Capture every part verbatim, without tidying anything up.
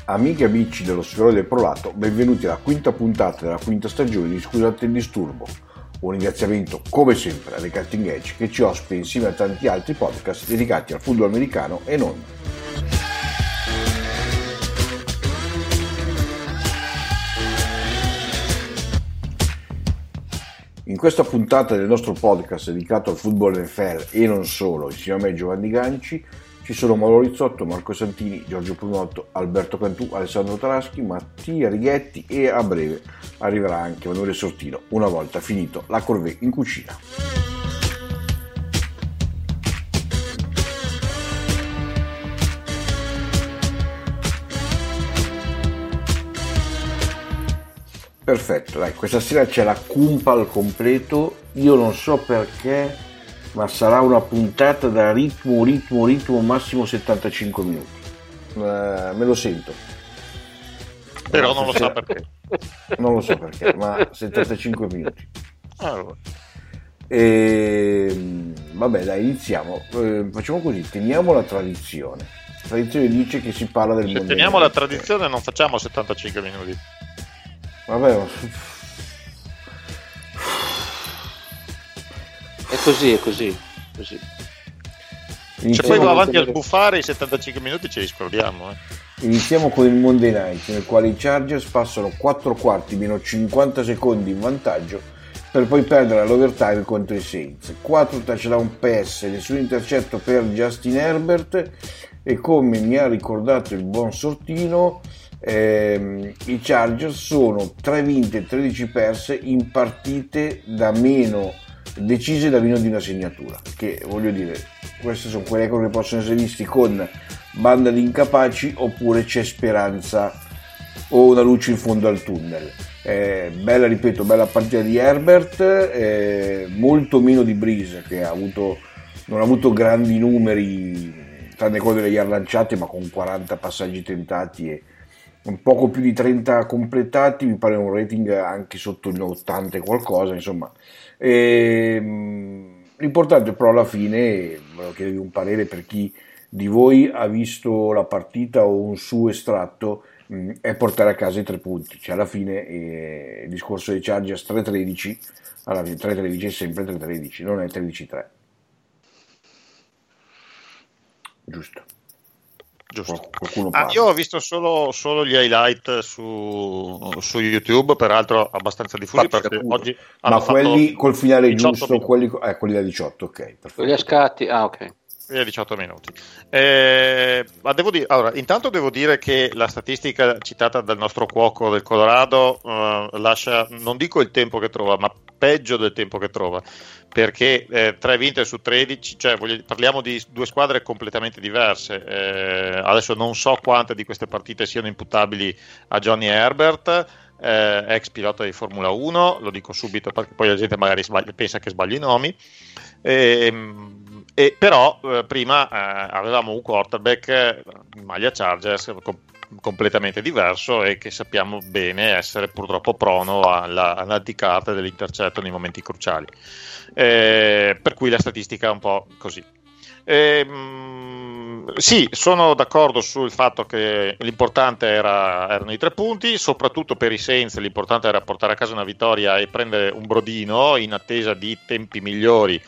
Amiche e amici dello Sfero del Prolato, benvenuti alla quinta puntata della quinta stagione di Scusate il disturbo. Un ringraziamento, come sempre, alle Cutting Edge che ci ospita insieme a tanti altri podcast dedicati al football americano e non. In questa puntata del nostro podcast dedicato al football N F L e non solo, insieme a me Giovanni Ganci, ci sono Mauro Rizzotto, Marco Santini, Giorgio Prunotto, Alberto Cantù, Alessandro Taraschi, Mattia Righetti e a breve arriverà anche Emanuele Sortino, una volta finito la corvée in cucina. Perfetto, dai, questa sera c'è la cumpa al completo, io non so perché, ma sarà una puntata da ritmo, ritmo, ritmo massimo settantacinque minuti. Uh, me lo sento. Però no, non lo so perché. Non lo so perché, ma settantacinque minuti. Allora. E, vabbè, dai, iniziamo. Eh, facciamo così, teniamo la tradizione. La tradizione dice che si parla del mondo. Se teniamo la tradizione non facciamo settantacinque minuti. Vabbè, ma... È così, è così, così. Se poi va avanti a sbuffare i settantacinque minuti ce li scordiamo. Eh. Iniziamo con il Monday Night, nel quale i Chargers passano quattro quarti meno cinquanta secondi in vantaggio per poi perdere all'overtime contro i Saints. quattro touchdown pass, nessun intercetto per Justin Herbert e, come mi ha ricordato il buon Sortino, ehm, i Chargers sono tre vinte e tredici perse in partite da meno decise da meno di una segnatura, che voglio dire, questi sono quei record che possono essere visti con banda di incapaci oppure c'è speranza o una luce in fondo al tunnel. Eh, bella, ripeto, bella partita di Herbert, eh, molto meno di Breeze, che ha avuto, non ha avuto grandi numeri tranne quello delle yard lanciate, ma con quaranta passaggi tentati e un poco più di trenta completati, mi pare un rating anche sotto il ottanta e qualcosa, insomma. E, l'importante però alla fine, volevo chiedervi un parere per chi di voi ha visto la partita o un suo estratto, mh, è portare a casa i tre punti, cioè alla fine eh, il discorso dei Chargers tre tredici, alla fine tre tredici è sempre tre tredici, non è tredici tre, giusto? Giusto. Ah, io ho visto solo, solo gli highlight su, su YouTube, peraltro abbastanza diffusi, Fatto perché capito. oggi ma hanno quelli fatto col finale giusto, minuti. quelli, eh, quelli da diciotto, ok, perfetto. Quelli a scatti, ah ok. Via diciotto minuti. Eh, ma devo dire, allora, intanto devo dire che la statistica citata dal nostro cuoco del Colorado eh, lascia, non dico il tempo che trova, ma peggio del tempo che trova, perché eh, tre vinte su tredici, cioè voglio, parliamo di due squadre completamente diverse. Eh, adesso non so quante di queste partite siano imputabili a Johnny Herbert, eh, ex pilota di Formula uno, lo dico subito perché poi la gente magari sbaglia, pensa che sbagli i nomi. Eh, E però eh, prima eh, avevamo un quarterback eh, in maglia Chargers com- completamente diverso e che sappiamo bene essere purtroppo prono alla, all'anticarte dell'intercetto nei momenti cruciali, eh, per cui la statistica è un po' così. E, mh, sì, sono d'accordo sul fatto che l'importante era, erano i tre punti, soprattutto per i Saints l'importante era portare a casa una vittoria e prendere un brodino in attesa di tempi migliori,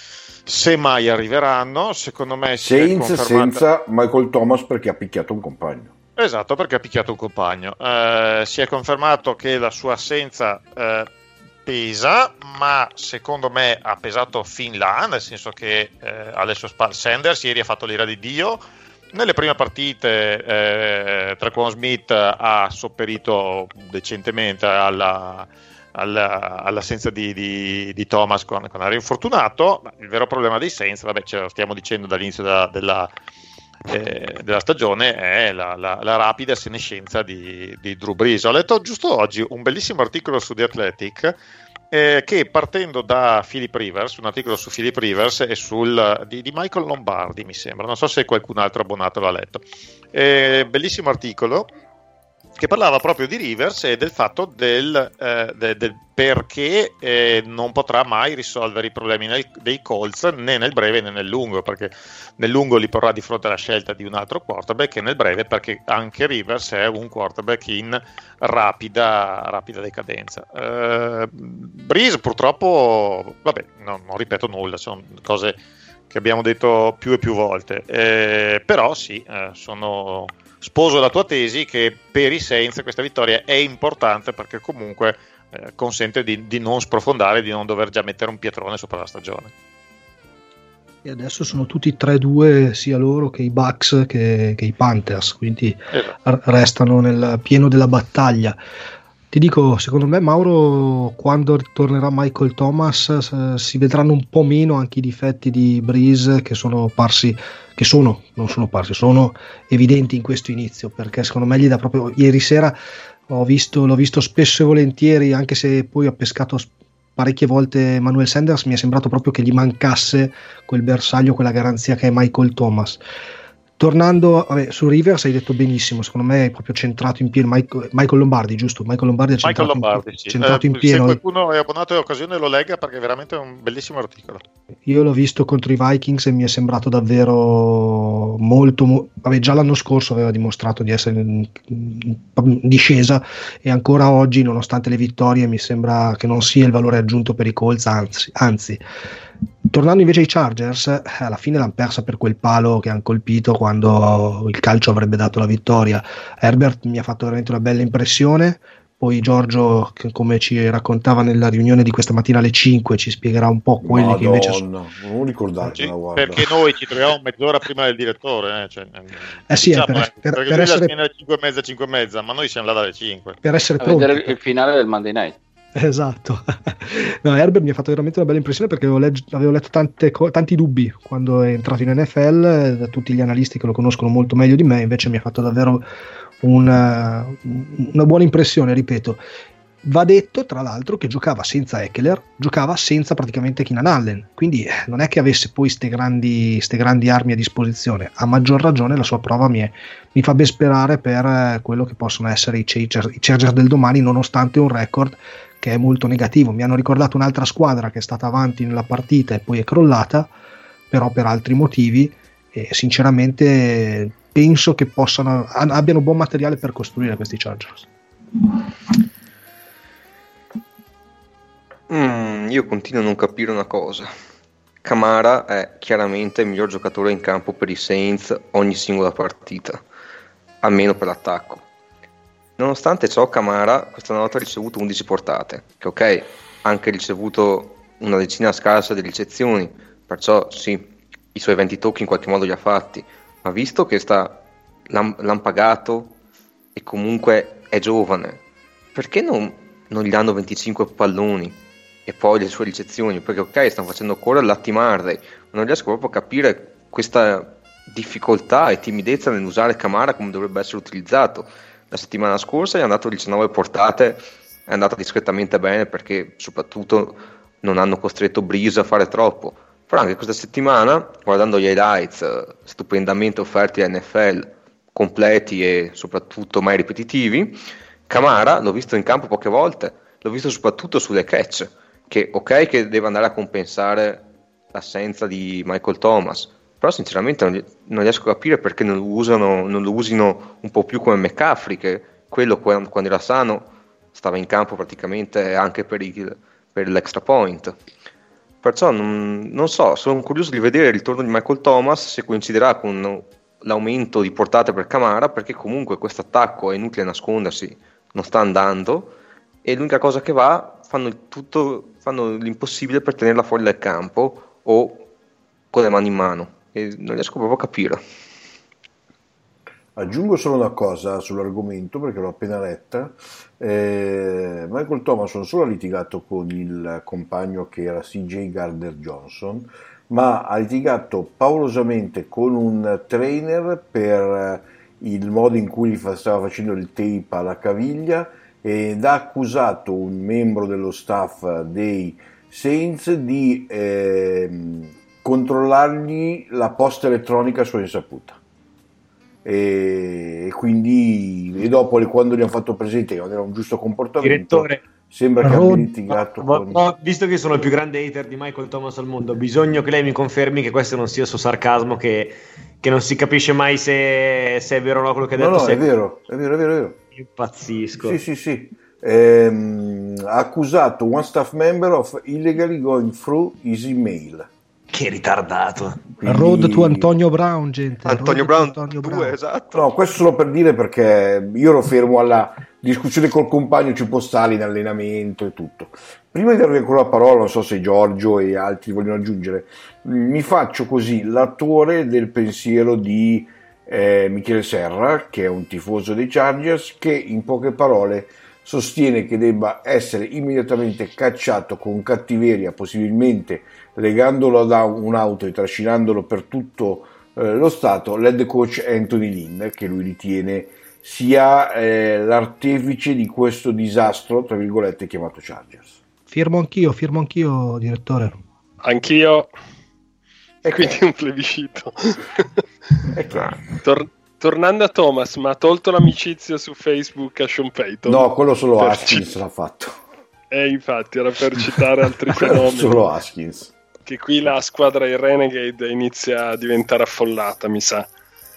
se mai arriveranno. Secondo me Saints senza Michael Thomas perché ha picchiato un compagno. Esatto, perché ha picchiato un compagno. Eh, si è confermato che la sua assenza eh, pesa, ma secondo me ha pesato fin là, nel senso che eh, adesso Sanders ieri ha fatto l'ira di Dio. Nelle prime partite eh, Tre'Quan Smith ha sopperito decentemente alla all'assenza di, di, di Thomas con, con aria infortunato. Ma il vero problema dei Saints, vabbè, ce lo stiamo dicendo dall'inizio della, della, eh, della stagione, è la, la, la rapida senescenza di, di Drew Brees. Ho letto giusto oggi un bellissimo articolo su The Athletic eh, che, partendo da Philip Rivers, un articolo su Philip Rivers e sul, di, di Michael Lombardi, mi sembra, non so se qualcun altro abbonato l'ha letto, eh, bellissimo articolo che parlava proprio di Rivers e del fatto del, eh, de, del perché eh, non potrà mai risolvere i problemi nel, dei Colts né nel breve né nel lungo, perché nel lungo li porrà di fronte alla scelta di un altro quarterback, e nel breve perché anche Rivers è un quarterback in rapida, rapida decadenza. eh, Breeze purtroppo, vabbè, no, non ripeto nulla, sono cose che abbiamo detto più e più volte, eh, però sì, eh, sono sposo la tua tesi che per i Saints questa vittoria è importante, perché comunque eh, consente di, di non sprofondare, di non dover già mettere un pietrone sopra la stagione. E adesso sono tutti tre due, sia loro che i Bucks che, che i Panthers, quindi esatto, restano nel pieno della battaglia. Ti dico, secondo me, Mauro, quando ritornerà Michael Thomas si vedranno un po' meno anche i difetti di Breeze, che sono parsi, che sono, non sono parsi, sono evidenti in questo inizio, perché secondo me gli dà proprio, ieri sera ho visto, l'ho visto spesso e volentieri, anche se poi ha pescato parecchie volte Manuel Sanders, mi è sembrato proprio che gli mancasse quel bersaglio, quella garanzia che è Michael Thomas. Tornando vabbè, su Rivers, hai detto benissimo, secondo me è proprio centrato in pieno Michael, Michael Lombardi, giusto? Michael Lombardi è centrato, Michael Lombardi, in, sì. centrato eh, in pieno. Se qualcuno è abbonato in occasione lo legga, perché è veramente un bellissimo articolo. Io l'ho visto contro i Vikings e mi è sembrato davvero molto, mo- vabbè, già l'anno scorso aveva dimostrato di essere in, in, in discesa, e ancora oggi, nonostante le vittorie, mi sembra che non sia il valore aggiunto per i Colts, anzi, anzi. Tornando invece ai Chargers, alla fine l'hanno persa per quel palo che hanno colpito quando il calcio avrebbe dato la vittoria. Herbert mi ha fatto veramente una bella impressione. Poi Giorgio, che come ci raccontava nella riunione di questa mattina alle cinque, ci spiegherà un po' quelli Madonna, che invece sono... non ricordatela, sì, perché noi ci troviamo mezz'ora prima del direttore, eh? Cioè, eh sì, diciamo, per, per, perché per lui essere... alle cinque e mezza, cinque e mezza, ma noi siamo là dalle cinque. Per essere a pronti. vedere il finale del Monday Night. Esatto. No, Herbert mi ha fatto veramente una bella impressione, perché avevo, legg- avevo letto tante co- tanti dubbi quando è entrato in N F L da tutti gli analisti che lo conoscono molto meglio di me, invece mi ha fatto davvero una, una buona impressione, ripeto. Va detto tra l'altro che giocava senza Ekeler, giocava senza praticamente Keenan Allen, quindi non è che avesse poi ste grandi, ste grandi armi a disposizione. A maggior ragione la sua prova mi, è, mi fa ben sperare per quello che possono essere i Chargers, i Chargers del domani, nonostante un record che è molto negativo. Mi hanno ricordato un'altra squadra che è stata avanti nella partita e poi è crollata, però per altri motivi, e sinceramente penso che possano, abbiano buon materiale per costruire questi Chargers. Mm, io continuo a non capire una cosa. Kamara è chiaramente il miglior giocatore in campo per i Saints ogni singola partita, almeno per l'attacco. Nonostante ciò, Kamara questa notte ha ricevuto undici portate, che ok, ha anche ricevuto una decina scarsa di ricezioni, perciò sì, i suoi venti tocchi in qualche modo li ha fatti, ma visto che sta, l'han, l'han pagato e comunque è giovane, perché non, non gli danno venticinque palloni e poi le sue ricezioni? Perché ok, stanno facendo correre Latti Murray, ma non riesco proprio a capire questa difficoltà e timidezza nell'usare Kamara come dovrebbe essere utilizzato. La settimana scorsa è andato diciannove portate, è andata discretamente bene, perché soprattutto non hanno costretto Breeze a fare troppo. Però anche questa settimana, guardando gli highlights stupendamente offerti a N F L, completi e soprattutto mai ripetitivi, Kamara l'ho visto in campo poche volte, l'ho visto soprattutto sulle catch, che ok che deve andare a compensare l'assenza di Michael Thomas, però sinceramente non, non riesco a capire perché non lo usano, non lo usino un po' più come McCaffrey, che quello quando, quando era sano stava in campo praticamente anche per, il, per l'extra point. Perciò non, non so, sono curioso di vedere il ritorno di Michael Thomas, se coinciderà con l'aumento di portate per Kamara, perché comunque questo attacco, è inutile nascondersi, non sta andando, e l'unica cosa che va, fanno il tutto, fanno l'impossibile per tenerla fuori dal campo o con le mani in mano, e non riesco proprio a capire. Aggiungo solo una cosa sull'argomento, perché l'ho appena letta. eh, Michael Thomas non solo ha litigato con il compagno che era C J Gardner-Johnson, ma ha litigato paurosamente con un trainer per il modo in cui gli stava facendo il tape alla caviglia, ed ha accusato un membro dello staff dei Saints di eh, controllargli la posta elettronica a sua insaputa. e quindi e dopo quando gli hanno fatto presente che non era un giusto comportamento, direttore, sembra che Rod- abbia litigato ma, con... ma, visto che sono il più grande hater di Michael Thomas al mondo, bisogna che lei mi confermi che questo non sia suo sarcasmo, che, che non si capisce mai se, se è vero o no quello che ha detto. No, no, se è vero, è vero, è vero, è vero. Impazzisco. Sì, sì, sì. Ehm, ha accusato one staff member of illegally going through his email. Che ritardato. Quindi... Road to Antonio Brown, gente. Antonio Road Brown to Antonio due, Brown. esatto. No, questo solo per dire, perché io ero fermo alla discussione col compagno, ci può stare in allenamento e tutto. Prima di darvi ancora la parola, non so se Giorgio e altri vogliono aggiungere, mi faccio così l'attore del pensiero di eh, Michele Serra, che è un tifoso dei Chargers, che in poche parole sostiene che debba essere immediatamente cacciato con cattiveria, possibilmente legandolo da un'auto e trascinandolo per tutto eh, lo stato, l'head coach Anthony Lynn, che lui ritiene sia eh, l'artefice di questo disastro, tra virgolette, chiamato Chargers. Firmo anch'io, firmo anch'io, direttore. Anch'io. E quindi un plebiscito. È chiaro. Tor- tornando a Thomas, ma ha tolto l'amicizia su Facebook a Sean Payton? No, quello solo Per Haskins ci- l'ha fatto. Eh, infatti, era per citare altri fenomeni. Solo Haskins. Che qui la squadra dei Renegade inizia a diventare affollata, mi sa.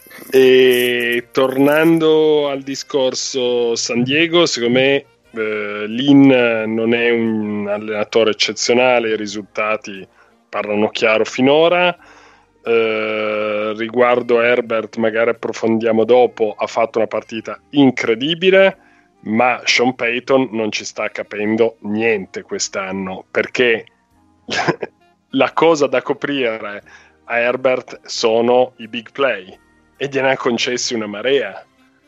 E tornando al discorso San Diego, secondo me eh, Lynn non è un allenatore eccezionale, i risultati parlano chiaro finora. Eh, riguardo Herbert, magari approfondiamo dopo, ha fatto una partita incredibile, ma Sean Payton non ci sta capendo niente quest'anno, perché la cosa da coprire a Herbert sono i big play e gliene ha concessi una marea,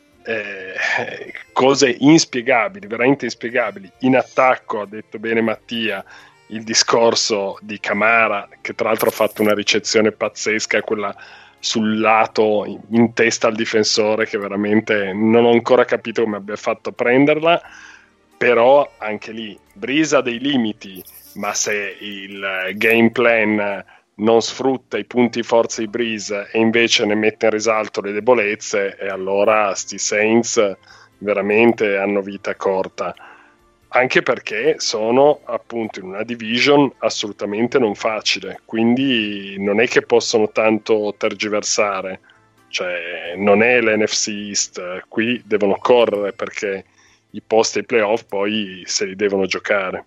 eh, cose inspiegabili, veramente inspiegabili. In attacco, ha detto bene Mattia, il discorso di Kamara, che tra l'altro ha fatto una ricezione pazzesca, quella sul lato in, in testa al difensore, che veramente non ho ancora capito come abbia fatto a prenderla. Però anche lì Breeze ha dei limiti, ma se il game plan non sfrutta i punti forza di Breeze e invece ne mette in risalto le debolezze, e allora sti Saints veramente hanno vita corta, anche perché sono appunto in una division assolutamente non facile, quindi non è che possono tanto tergiversare, cioè non è l'N F C East, qui devono correre perché i posti ai playoff poi se li devono giocare.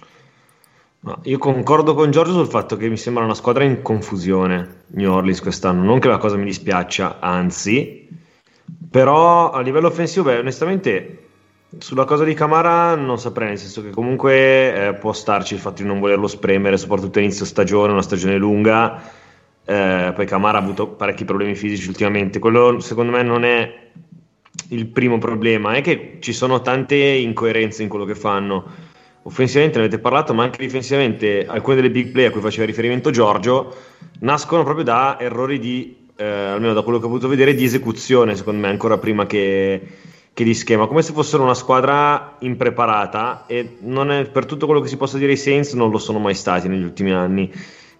No, io concordo con Giorgio sul fatto che mi sembra una squadra in confusione New Orleans quest'anno, non che la cosa mi dispiaccia, anzi, però a livello offensivo, beh, onestamente sulla cosa di Kamara non saprei, nel senso che comunque eh, può starci il fatto di non volerlo spremere, soprattutto inizio stagione, una stagione lunga, eh, poi Kamara ha avuto parecchi problemi fisici ultimamente, quello secondo me non è il primo problema, è che ci sono tante incoerenze in quello che fanno. Offensivamente ne avete parlato, ma anche difensivamente alcune delle big play a cui faceva riferimento Giorgio nascono proprio da errori di, eh, almeno da quello che ho potuto vedere, di esecuzione, secondo me, ancora prima che, che di schema, come se fossero una squadra impreparata, e non è, per tutto quello che si possa dire, i Saints non lo sono mai stati negli ultimi anni,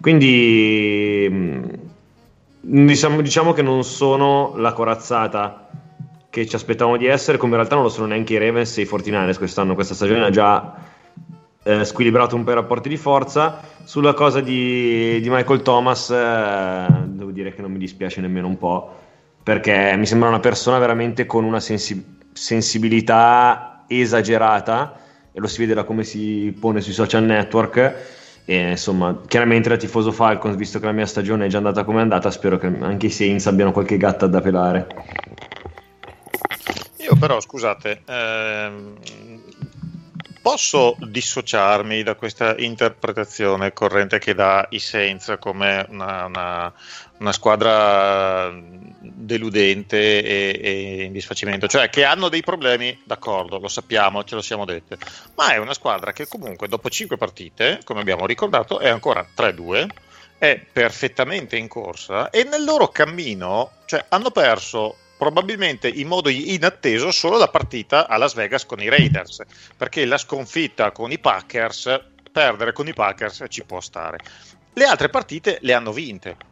quindi diciamo, diciamo che non sono la corazzata che ci aspettavamo di essere, come in realtà non lo sono neanche i Ravens e i quarantanovers quest'anno. Questa stagione ha già eh, squilibrato un po' i rapporti di forza. Sulla cosa di, di Michael Thomas eh, devo dire che non mi dispiace nemmeno un po', perché mi sembra una persona veramente con una sensi- sensibilità esagerata, e lo si vede da come si pone sui social network. E insomma, chiaramente da tifoso Falcons, visto che la mia stagione è già andata come è andata, spero che anche i Saints abbiano qualche gatta da pelare. Io però, scusate, ehm, posso dissociarmi da questa interpretazione corrente che dà i Saints come una, una, una squadra deludente e, e in disfacimento, cioè che hanno dei problemi, d'accordo, lo sappiamo, ce lo siamo dette, ma è una squadra che comunque dopo cinque partite, come abbiamo ricordato, è ancora tre due, è perfettamente in corsa, e nel loro cammino, cioè, hanno perso probabilmente in modo inatteso solo la partita a Las Vegas con i Raiders, perché la sconfitta con i Packers, perdere con i Packers ci può stare, le altre partite le hanno vinte,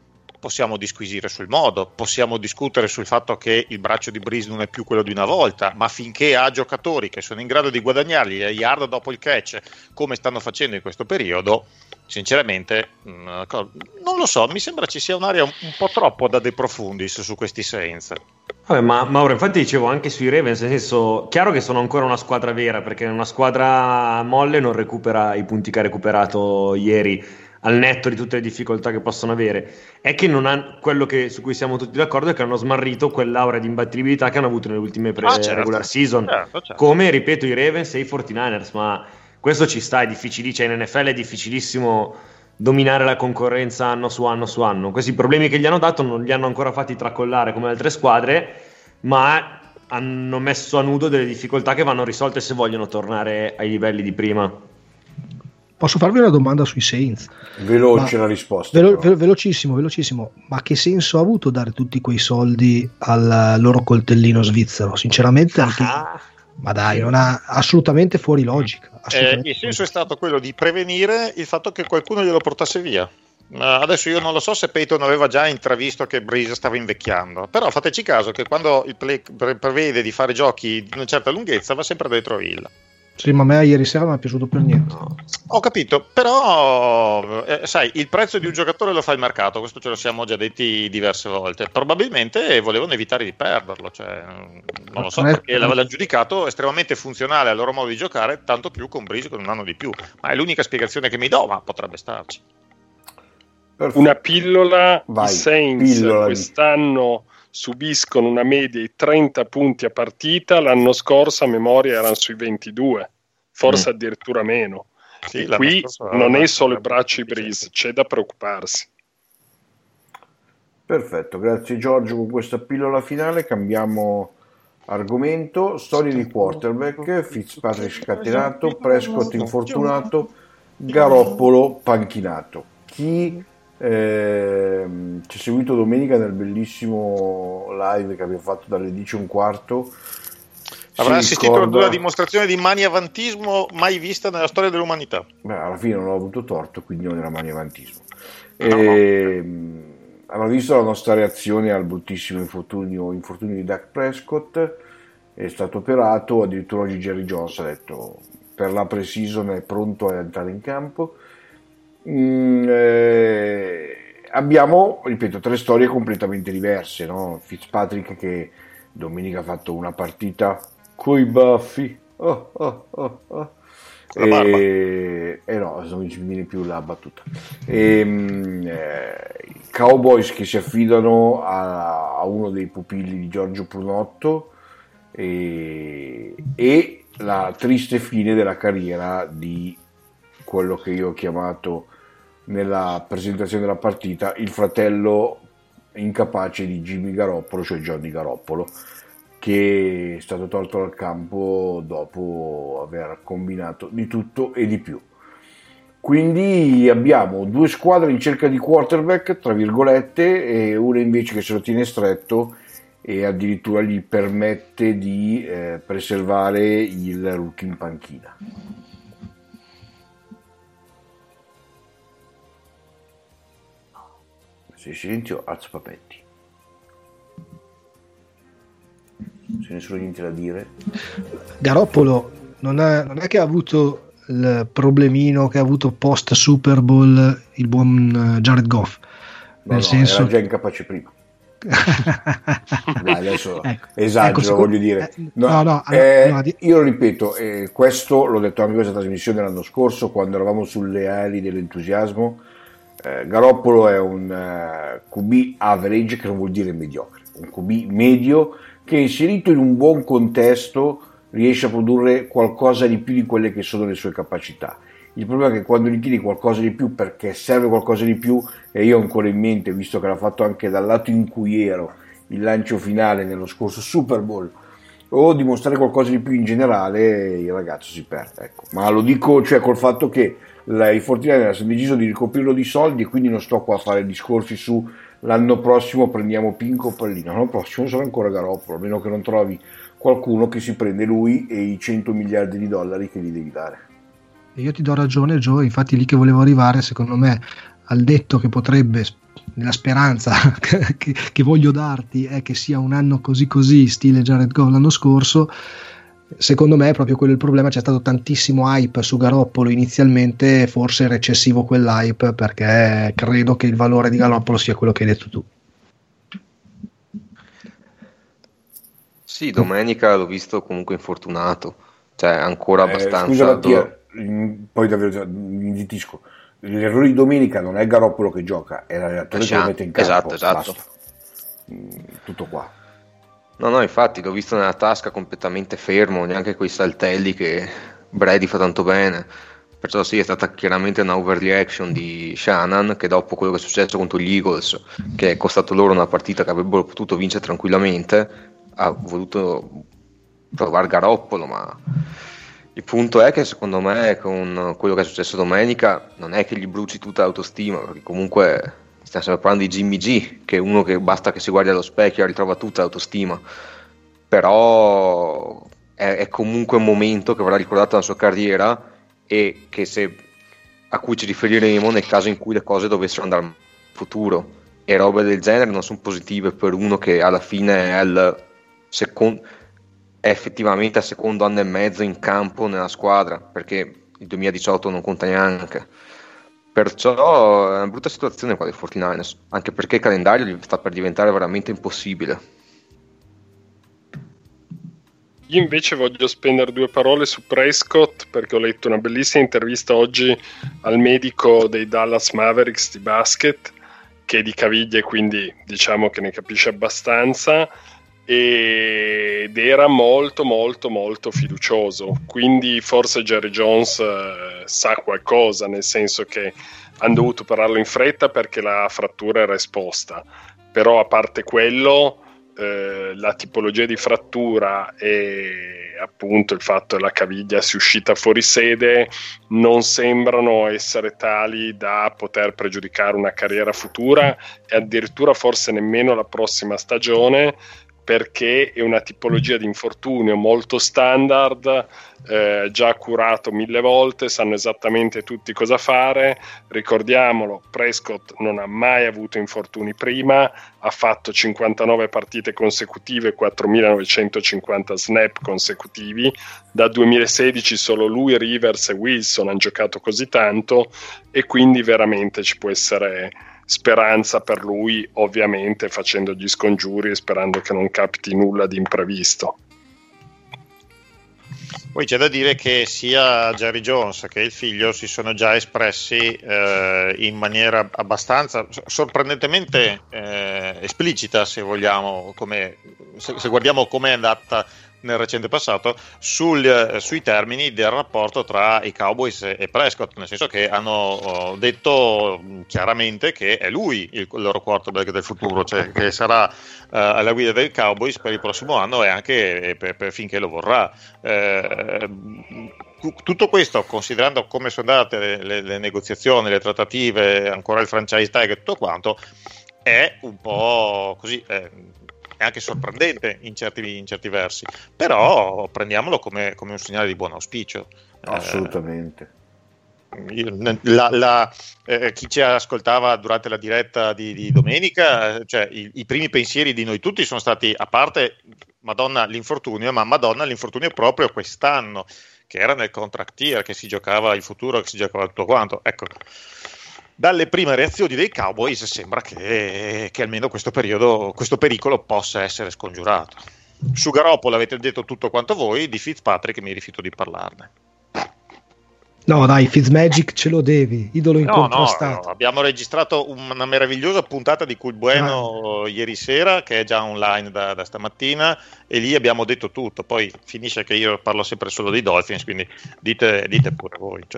possiamo disquisire sul modo, possiamo discutere sul fatto che il braccio di Brees non è più quello di una volta, ma finché ha giocatori che sono in grado di guadagnargli le yard dopo il catch, come stanno facendo in questo periodo, sinceramente mh, non lo so, mi sembra ci sia un'area un, un po' troppo da De Profundis su questi Saints. Vabbè, ma Mauro, infatti dicevo anche sui Ravens, nel senso, chiaro che sono ancora una squadra vera, perché una squadra molle non recupera i punti che ha recuperato ieri, al netto di tutte le difficoltà che possono avere. È che non ha, quello che, su cui siamo tutti d'accordo è che hanno smarrito quell'aura di imbattibilità che hanno avuto nelle ultime pre- ah, certo, regular season, certo, certo. come, ripeto, i Ravens e i quarantanovers, ma questo ci sta, è difficile, cioè in N F L è difficilissimo dominare la concorrenza anno su anno su anno. Questi problemi che gli hanno dato non li hanno ancora fatti tracollare come altre squadre, ma hanno messo a nudo delle difficoltà che vanno risolte se vogliono tornare ai livelli di prima. Posso farvi una domanda sui Saints? Veloce Ma, la risposta. Velo, ve, velocissimo, velocissimo. Ma che senso ha avuto dare tutti quei soldi al loro coltellino svizzero? Sinceramente anche... Ah. Ma dai, non ha assolutamente fuori logica. Assolutamente Eh, il senso è stato quello di prevenire il fatto che qualcuno glielo portasse via. Uh, adesso io non lo so se Peyton aveva già intravisto che Breeze stava invecchiando, però fateci caso che quando il play pre- prevede di fare giochi di una certa lunghezza va sempre dentro Hill. Sì, ma a me ieri sera non è piaciuto per niente. Ho capito, però eh, sai, il prezzo di un giocatore lo fa il mercato, questo ce lo siamo già detti diverse volte. Probabilmente volevano evitare di perderlo, cioè, non lo so, perché l'avevano giudicato estremamente funzionale al loro modo di giocare, tanto più con Breeze con un anno di più. Ma è l'unica spiegazione che mi do, ma potrebbe starci. Perfetto. Una pillola, Vai, i Saints pillola quest'anno subiscono una media di trenta punti a partita, l'anno scorso a memoria erano sui ventidue, forse mm. addirittura meno. Sì, e qui non è solo il braccio di Breeze, c'è da preoccuparsi. Perfetto, grazie Giorgio con questa pillola finale. Cambiamo argomento. Storia di quarterback: Fitzpatrick scatenato, Prescott infortunato, Garoppolo panchinato. Chi Eh, ci ha seguito domenica nel bellissimo live che abbiamo fatto dalle dieci e un quarto. Avrà assistito ad una dimostrazione di maniavantismo mai vista nella storia dell'umanità. Beh, alla fine non ho avuto torto, quindi non era maniavantismo. No, e, no. Avrà visto la nostra reazione al bruttissimo infortunio, infortunio di Dak Prescott. È stato operato, addirittura oggi Jerry Jones ha detto per la pre-season è pronto ad entrare in campo. Mm, eh, abbiamo, ripeto, tre storie completamente diverse, no? Fitzpatrick che domenica ha fatto una partita coi baffi, oh, oh, oh, oh. e eh, no, non mi viene più la battuta. E, eh, i Cowboys che si affidano a, a uno dei pupilli di Giorgio Prunotto e, e la triste fine della carriera di quello che io ho chiamato nella presentazione della partita il fratello incapace di Jimmy Garoppolo, cioè Johnny Garoppolo, che è stato tolto dal campo dopo aver combinato di tutto e di più. Quindi abbiamo due squadre in cerca di quarterback, tra virgolette, e una invece che se lo tiene stretto e addirittura gli permette di eh, preservare il rookie in panchina. Se silenzio alzo papetti. Se nessuno ha niente da dire. Garoppolo non è, non è che ha avuto il problemino che ha avuto post Super Bowl il buon Jared Goff, no, nel no, senso era già incapace prima. Dai, adesso ecco, esagero, ecco, voglio dire no, no, no, eh, no, di... io lo ripeto, eh, questo l'ho detto anche in questa trasmissione l'anno scorso quando eravamo sulle ali dell'entusiasmo. eh, Garoppolo è un uh, Q B average, che non vuol dire mediocre, un Q B medio che inserito in un buon contesto riesce a produrre qualcosa di più di quelle che sono le sue capacità. Il problema è che quando gli chiedi qualcosa di più perché serve qualcosa di più, e io ho ancora in mente, visto che l'ha fatto anche dal lato in cui ero, il lancio finale nello scorso Super Bowl, o dimostrare qualcosa di più in generale, il ragazzo si perde. Ecco. Ma lo dico cioè col fatto che la, i quarantanovers hanno deciso di ricoprirlo di soldi e quindi non sto qua a fare discorsi su l'anno prossimo prendiamo Pinco o Pallino, l'anno prossimo sarà ancora Garoppolo, a meno che non trovi qualcuno che si prende lui e i cento miliardi di dollari che gli devi dare. Io ti do ragione, Joe, infatti lì che volevo arrivare, secondo me, al detto che potrebbe nella speranza che, che voglio darti è che sia un anno così così stile Jared Goff l'anno scorso. Secondo me è proprio quello il problema, c'è stato tantissimo hype su Garoppolo inizialmente, forse era eccessivo quell'hype, perché credo che il valore di Garoppolo sia quello che hai detto tu. Sì, domenica l'ho visto comunque infortunato, cioè ancora eh, abbastanza. Scusa Mattia, poi davvero mi invitisco. L'errore di domenica non è Garoppolo che gioca, è l'allenatore che lo mette in campo. Esatto, esatto. Basta. Tutto qua. No, no, infatti l'ho visto nella tasca completamente fermo, neanche quei saltelli che Brady fa tanto bene. Perciò sì, è stata chiaramente una overreaction di Shanahan, che dopo quello che è successo contro gli Eagles, che è costato loro una partita che avrebbero potuto vincere tranquillamente, ha voluto provare Garoppolo, ma il punto è che secondo me con quello che è successo domenica non è che gli bruci tutta l'autostima, perché comunque stiamo sempre parlando di Jimmy G, che è uno che basta che si guardi allo specchio e ritrova tutta l'autostima, però è, è comunque un momento che avrà ricordato nella sua carriera e che se, a cui ci riferiremo nel caso in cui le cose dovessero andare in futuro, e robe del genere non sono positive per uno che alla fine è, il second, è effettivamente al secondo anno e mezzo in campo nella squadra, perché il duemiladiciotto non conta neanche. Perciò è una brutta situazione qua dei quarantanovers, anche perché il calendario sta per diventare veramente impossibile. Io invece voglio spendere due parole su Prescott, perché ho letto una bellissima intervista oggi al medico dei Dallas Mavericks di basket, che è di caviglie, quindi diciamo che ne capisce abbastanza, ed era molto molto molto fiducioso, quindi forse Jerry Jones eh, sa qualcosa, nel senso che hanno dovuto operarlo in fretta perché la frattura era esposta, però a parte quello eh, la tipologia di frattura e appunto il fatto che la caviglia sia uscita fuori sede non sembrano essere tali da poter pregiudicare una carriera futura e addirittura forse nemmeno la prossima stagione, perché è una tipologia di infortunio molto standard, eh, già curato mille volte, sanno esattamente tutti cosa fare. Ricordiamolo, Prescott non ha mai avuto infortuni prima, ha fatto cinquantanove partite consecutive, quattromilanovecentocinquanta snap consecutivi, da duemilasedici solo lui, Rivers e Wilson hanno giocato così tanto, e quindi veramente ci può essere speranza per lui, ovviamente facendo gli scongiuri e sperando che non capiti nulla di imprevisto. Poi c'è da dire che sia Jerry Jones che il figlio si sono già espressi eh, in maniera abbastanza sorprendentemente eh, esplicita, se vogliamo, come, se, se guardiamo come è andata nel recente passato, sul, eh, sui termini del rapporto tra i Cowboys e, e Prescott, nel senso che hanno oh, detto chiaramente che è lui il, il loro quarterback del futuro, cioè che sarà uh, alla guida del Cowboys per il prossimo anno e anche per, per finché lo vorrà. Eh, tutto questo, considerando come sono andate le, le, le negoziazioni, le trattative, ancora il franchise tag e tutto quanto, è un po' così... Eh, è anche sorprendente in certi, in certi versi, però prendiamolo come, come un segnale di buon auspicio. Assolutamente. Eh, la, la, eh, chi ci ascoltava durante la diretta di, di domenica, cioè i, i primi pensieri di noi tutti sono stati, a parte Madonna l'infortunio, ma Madonna l'infortunio proprio quest'anno, che era nel contract year, che si giocava il futuro, che si giocava tutto quanto, ecco. Dalle prime reazioni dei Cowboys sembra che, che almeno questo periodo, questo pericolo possa essere scongiurato. Su Garoppolo avete detto tutto quanto voi, di Fitzpatrick mi rifiuto di parlarne. No dai, Fitzmagic ce lo devi, idolo incontrastato. No, no, abbiamo registrato una meravigliosa puntata di Cul Bueno ah. ieri sera, che è già online da, da stamattina, e lì abbiamo detto tutto. Poi finisce che io parlo sempre solo dei Dolphins, quindi dite, dite pure voi, cioè.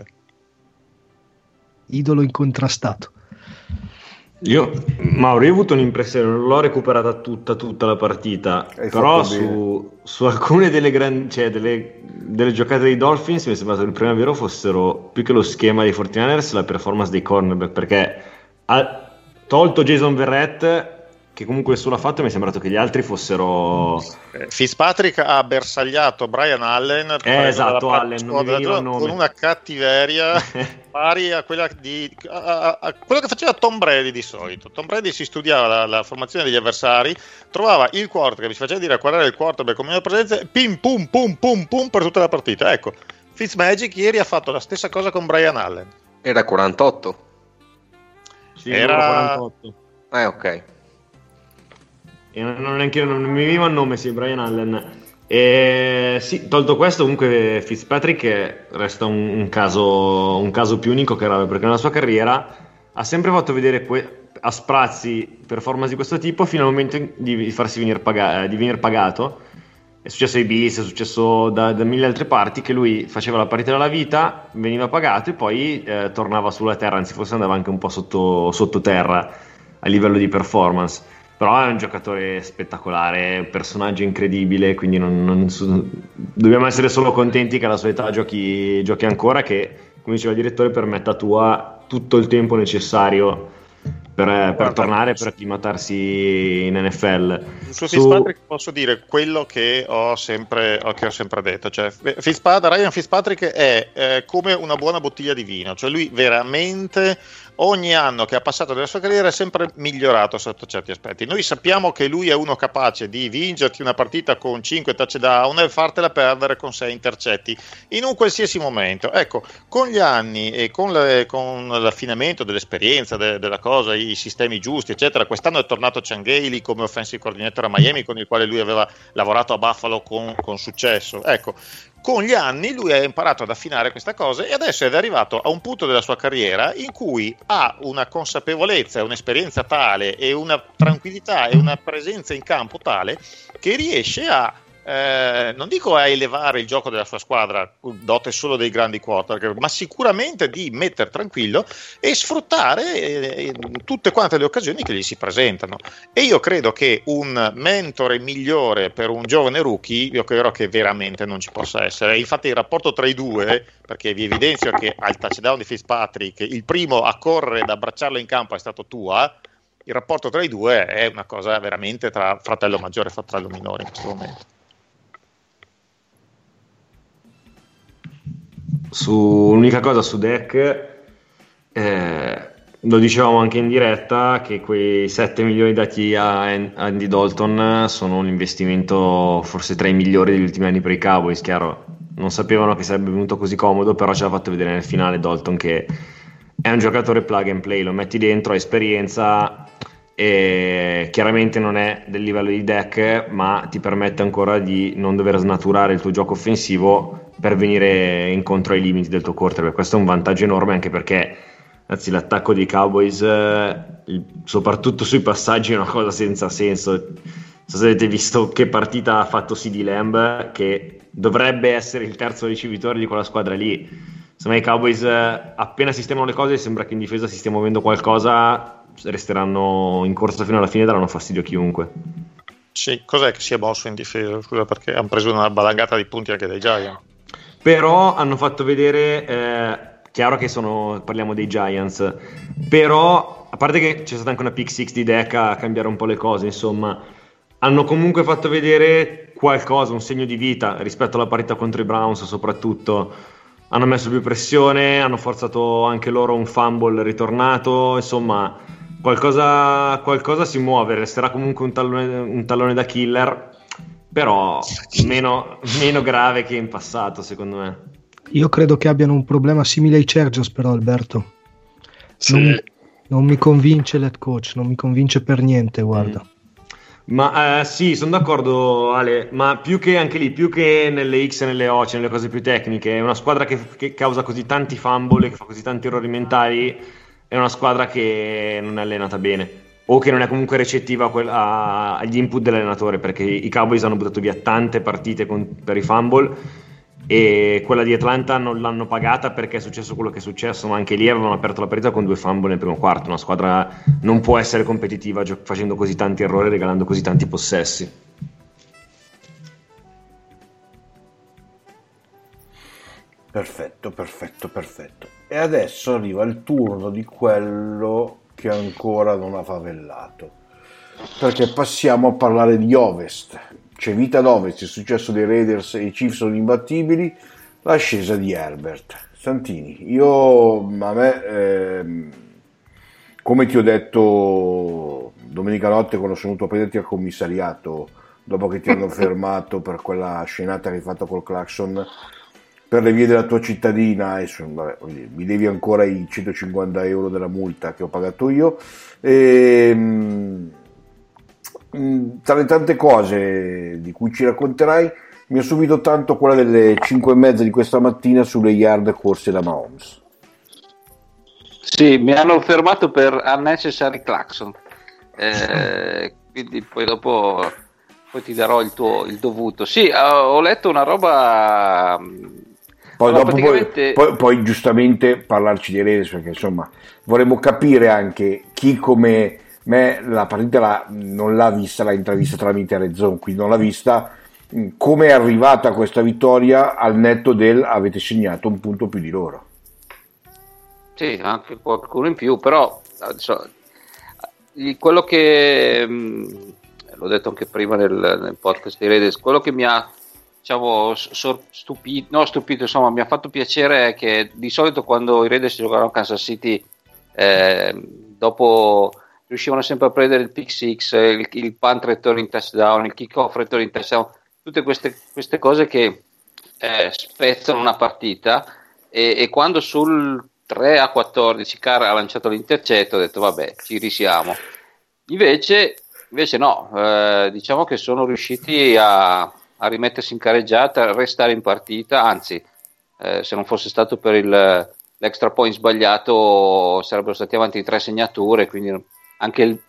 Idolo incontrastato. Io, Mauro, io ho avuto un'impressione, non l'ho recuperata tutta tutta la partita, Hai però su, su alcune delle, gran, cioè delle, delle giocate dei Dolphins mi è sembrato che il problema vero fossero più che lo schema dei quarantanovers la performance dei cornerback, perché ha tolto Jason Verrett che comunque solo ha fatto, mi è sembrato che gli altri fossero... Fitzpatrick ha bersagliato Brian Allen, eh, esatto, Allen non mi veniva il nome, con una cattiveria pari a quella di a, a, a quello che faceva Tom Brady di solito. Tom Brady si studiava la, la formazione degli avversari, trovava il quarterback, mi faceva dire qual era il quarterback con meno presenza, pim pum pum pum pum per tutta la partita. Ecco, Fitzmagic ieri ha fatto la stessa cosa con Brian Allen. Era quarantotto. Sì, era quarantotto. Eh, ok. E non, non, neanche, non mi veniva il nome, sì, Brian Allen. E sì, tolto questo, comunque Fitzpatrick resta un, un, caso, un caso più unico che raro, perché nella sua carriera ha sempre fatto vedere que- a sprazzi performance di questo tipo fino al momento di farsi venire, paga- di venire pagato. È successo ai Bills, è successo da, da mille altre parti, che lui faceva la partita della vita, veniva pagato e poi eh, tornava sulla terra, anzi forse andava anche un po' sotto, sottoterra a livello di performance. Però è un giocatore spettacolare, un personaggio incredibile, quindi non, non, dobbiamo essere solo contenti che alla sua età giochi, giochi ancora, che come diceva il direttore permetta a Tua tutto il tempo necessario per, per tornare, per acclimatarsi in N F L. Su Fitzpatrick posso dire quello che ho sempre, che ho sempre detto, cioè Fitzpatrick, Ryan Fitzpatrick è eh, come una buona bottiglia di vino, cioè lui veramente ogni anno che ha passato nella sua carriera è sempre migliorato sotto certi aspetti. Noi sappiamo che lui è uno capace di vincerti una partita con cinque touchdown e fartela perdere con sei intercetti in un qualsiasi momento. Ecco, con gli anni e con, le, con l'affinamento dell'esperienza de, della cosa, i sistemi giusti eccetera, quest'anno è tornato Ciangeli come offensive coordinator a Miami, con il quale lui aveva lavorato a Buffalo con, con successo. Ecco, con gli anni lui ha imparato ad affinare questa cosa e adesso è arrivato a un punto della sua carriera in cui ha una consapevolezza, un'esperienza tale e una tranquillità e una presenza in campo tale che riesce a Eh, non dico a elevare il gioco della sua squadra, dote solo dei grandi quarterback, ma sicuramente di mettere tranquillo e sfruttare eh, tutte quante le occasioni che gli si presentano. E io credo che un mentore migliore per un giovane rookie, io credo che veramente non ci possa essere. Infatti il rapporto tra i due, perché vi evidenzio che al touchdown di Fitzpatrick il primo a correre ed abbracciarlo in campo è stato Tua, il rapporto tra i due è una cosa veramente tra fratello maggiore e fratello minore in questo momento. Su l'unica cosa su Dak, eh, lo dicevamo anche in diretta, che quei sette milioni dati a Andy Dalton sono un investimento forse tra i migliori degli ultimi anni per i Cowboys. Chiaro, non sapevano che sarebbe venuto così comodo, però ce l'ha fatto vedere nel finale Dalton che è un giocatore plug and play, lo metti dentro, ha esperienza e chiaramente non è del livello di Dak, ma ti permette ancora di non dover snaturare il tuo gioco offensivo per venire incontro ai limiti del tuo quarterback. Questo è un vantaggio enorme, anche perché anzi l'attacco dei Cowboys eh, soprattutto sui passaggi è una cosa senza senso. Non so se avete visto che partita ha fatto C D Lamb, che dovrebbe essere il terzo ricevitore di quella squadra lì. Insomma, i Cowboys eh, appena sistemano le cose, sembra che in difesa si stia muovendo qualcosa, resteranno in corsa fino alla fine e daranno fastidio a chiunque. Sì, cos'è che si è mosso in difesa? Scusa, perché hanno preso una balangata di punti anche dai Giants. Però hanno fatto vedere, eh, chiaro che sono, parliamo dei Giants, però a parte che c'è stata anche una pick six di Dak a cambiare un po' le cose, insomma, hanno comunque fatto vedere qualcosa, un segno di vita rispetto alla partita contro i Browns soprattutto. Hanno messo più pressione, hanno forzato anche loro un fumble ritornato, insomma qualcosa, qualcosa si muove, resterà comunque un tallone, un tallone da killer, però meno, meno grave che in passato secondo me. Io credo che abbiano un problema simile ai Chargers, però Alberto sì. non, non mi convince l'head coach, non mi convince per niente, guarda. Mm. Ma eh, sì, sono d'accordo Ale, ma più che anche lì, più che nelle X e nelle O, cioè nelle cose più tecniche, è una squadra che, che causa così tanti fumble, che fa così tanti errori mentali, è una squadra che non è allenata bene, o che non è comunque recettiva a quel, a, agli input dell'allenatore, perché i Cowboys hanno buttato via tante partite con, per i fumble, e quella di Atlanta non l'hanno pagata perché è successo quello che è successo, ma anche lì avevano aperto la partita con due fumble nel primo quarto. Una squadra non può essere competitiva gio- facendo così tanti errori, regalando così tanti possessi. Perfetto, perfetto, perfetto. E adesso arriva il turno di quello che ancora non ha favellato. perché passiamo a parlare di Ovest. C'è vita ad Ovest, il successo dei Raiders e i Chiefs sono imbattibili, l'ascesa di Herbert. Santini, io a me, ehm, come ti ho detto domenica notte quando sono venuto a prenderti al commissariato, dopo che ti hanno fermato per quella scenata che hai fatto col clacson per le vie della tua cittadina, e sono, vabbè, mi devi ancora i centocinquanta euro della multa che ho pagato io, e, mh, tra le tante cose di cui ci racconterai mi ha subito tanto quella delle cinque e mezza di questa mattina sulle yard corse da Mahomes. Sì, mi hanno fermato per unnecessary clacson, eh, quindi poi dopo poi ti darò il tuo il dovuto. Sì, ho letto una roba. Poi, allora, dopo praticamente... poi, poi, poi giustamente parlarci di Raiders, perché insomma vorremmo capire anche chi come me la partita la, non l'ha vista, l'ha intravista tramite Red Zone, quindi non l'ha vista, come è arrivata questa vittoria al netto del avete segnato un punto più di loro. Sì, anche qualcuno in più, però so, quello che mh, l'ho detto anche prima nel, nel podcast di Raiders, quello che mi ha diciamo stupito, no stupito, insomma mi ha fatto piacere è che di solito quando i Raiders giocavano a Kansas City, eh, dopo riuscivano sempre a prendere il pick six, il, il punt return in touchdown, il kick off return in touchdown, tutte queste, queste cose che eh, spezzano una partita, e, e quando sul tre a quattordici Carr ha lanciato l'intercetto, ho detto vabbè, ci risiamo. Invece, invece no, eh, diciamo che sono riusciti a, a rimettersi in careggiata, a restare in partita, anzi eh, se non fosse stato per il, l'extra point sbagliato sarebbero stati avanti di tre segnature, quindi anche il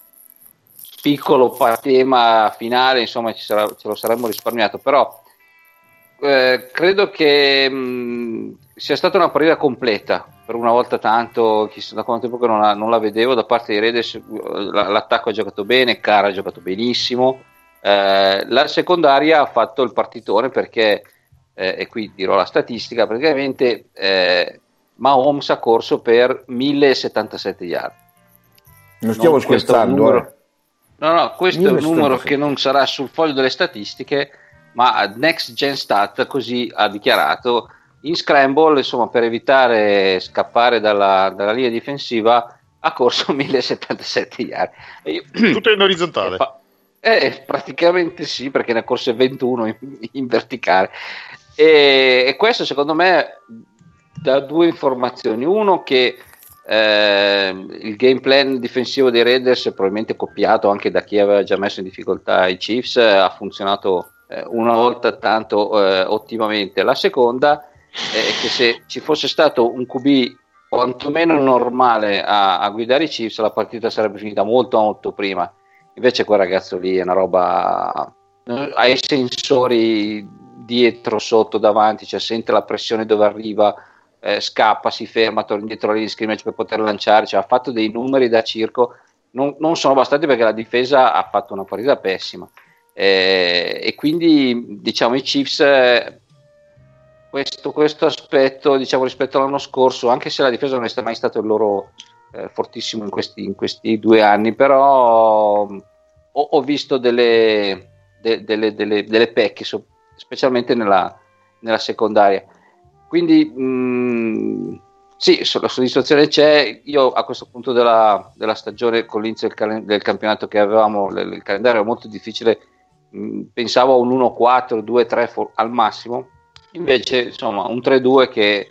piccolo tema finale insomma ci sarà, ce lo saremmo risparmiato, però eh, credo che mh, sia stata una partita completa per una volta, tanto da quanto tempo che non la, non la vedevo da parte dei Raiders. L'attacco ha giocato bene, Carr ha giocato benissimo, eh, la secondaria ha fatto il partitone perché eh, e qui dirò la statistica, praticamente eh, Mahomes ha corso per millesettantasette yard. Non stiamo non scherzando, numero, eh. no no questo è un numero che non sarà sul foglio delle statistiche, ma Next Gen Stat così ha dichiarato. In scramble, insomma, per evitare scappare dalla, dalla linea difensiva, ha corso millesettantasette yard. Io, tutto in orizzontale. Eh, praticamente sì, perché ne ha corse ventuno in, in verticale. E, e questo secondo me dà due informazioni. Uno, che eh, il game plan difensivo dei Raiders, probabilmente copiato anche da chi aveva già messo in difficoltà i Chiefs, ha funzionato eh, una volta tanto eh, ottimamente. La seconda è che se ci fosse stato un Q B quantomeno normale a, a guidare i Chiefs, la partita sarebbe finita molto molto prima. Invece quel ragazzo lì è una roba, ha i sensori dietro, sotto, davanti, cioè sente la pressione dove arriva, eh, scappa, si ferma, torna indietro alla linea di scrimmage per poter lanciare, cioè ha fatto dei numeri da circo. Non, non sono bastati perché la difesa ha fatto una partita pessima, eh, e quindi diciamo i Chiefs eh, questo, questo aspetto, diciamo, rispetto all'anno scorso, anche se la difesa non è mai stato il loro eh, fortissimo in questi, in questi due anni, però ho, ho visto delle, de, delle, delle, delle pecche, so, specialmente nella, nella secondaria. Quindi mh, sì, la soddisfazione c'è. Io a questo punto della, della stagione, con l'inizio del, cal- del campionato che avevamo, l- il calendario era molto difficile, mh, pensavo a un uno quattro, due tre for- al massimo. Invece insomma un tre due che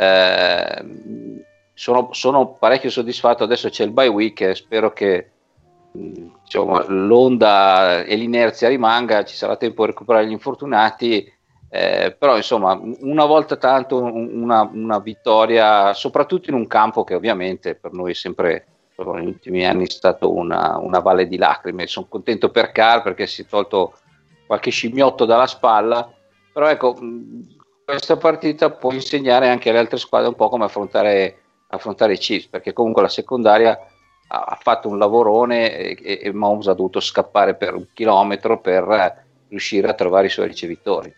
eh, sono, sono parecchio soddisfatto. Adesso c'è il bye week e spero che insomma, l'onda e l'inerzia rimanga, ci sarà tempo per recuperare gli infortunati, eh, però insomma una volta tanto una, una vittoria, soprattutto in un campo che ovviamente per noi è sempre, negli ultimi anni, è stato una, una valle di lacrime. Sono contento per Carr perché si è tolto qualche scimmiotto dalla spalla, però ecco, questa partita può insegnare anche alle altre squadre un po' come affrontare, affrontare i Chiefs, perché comunque la secondaria ha, ha fatto un lavorone e, e Mahomes ha dovuto scappare per un chilometro per riuscire a trovare i suoi ricevitori.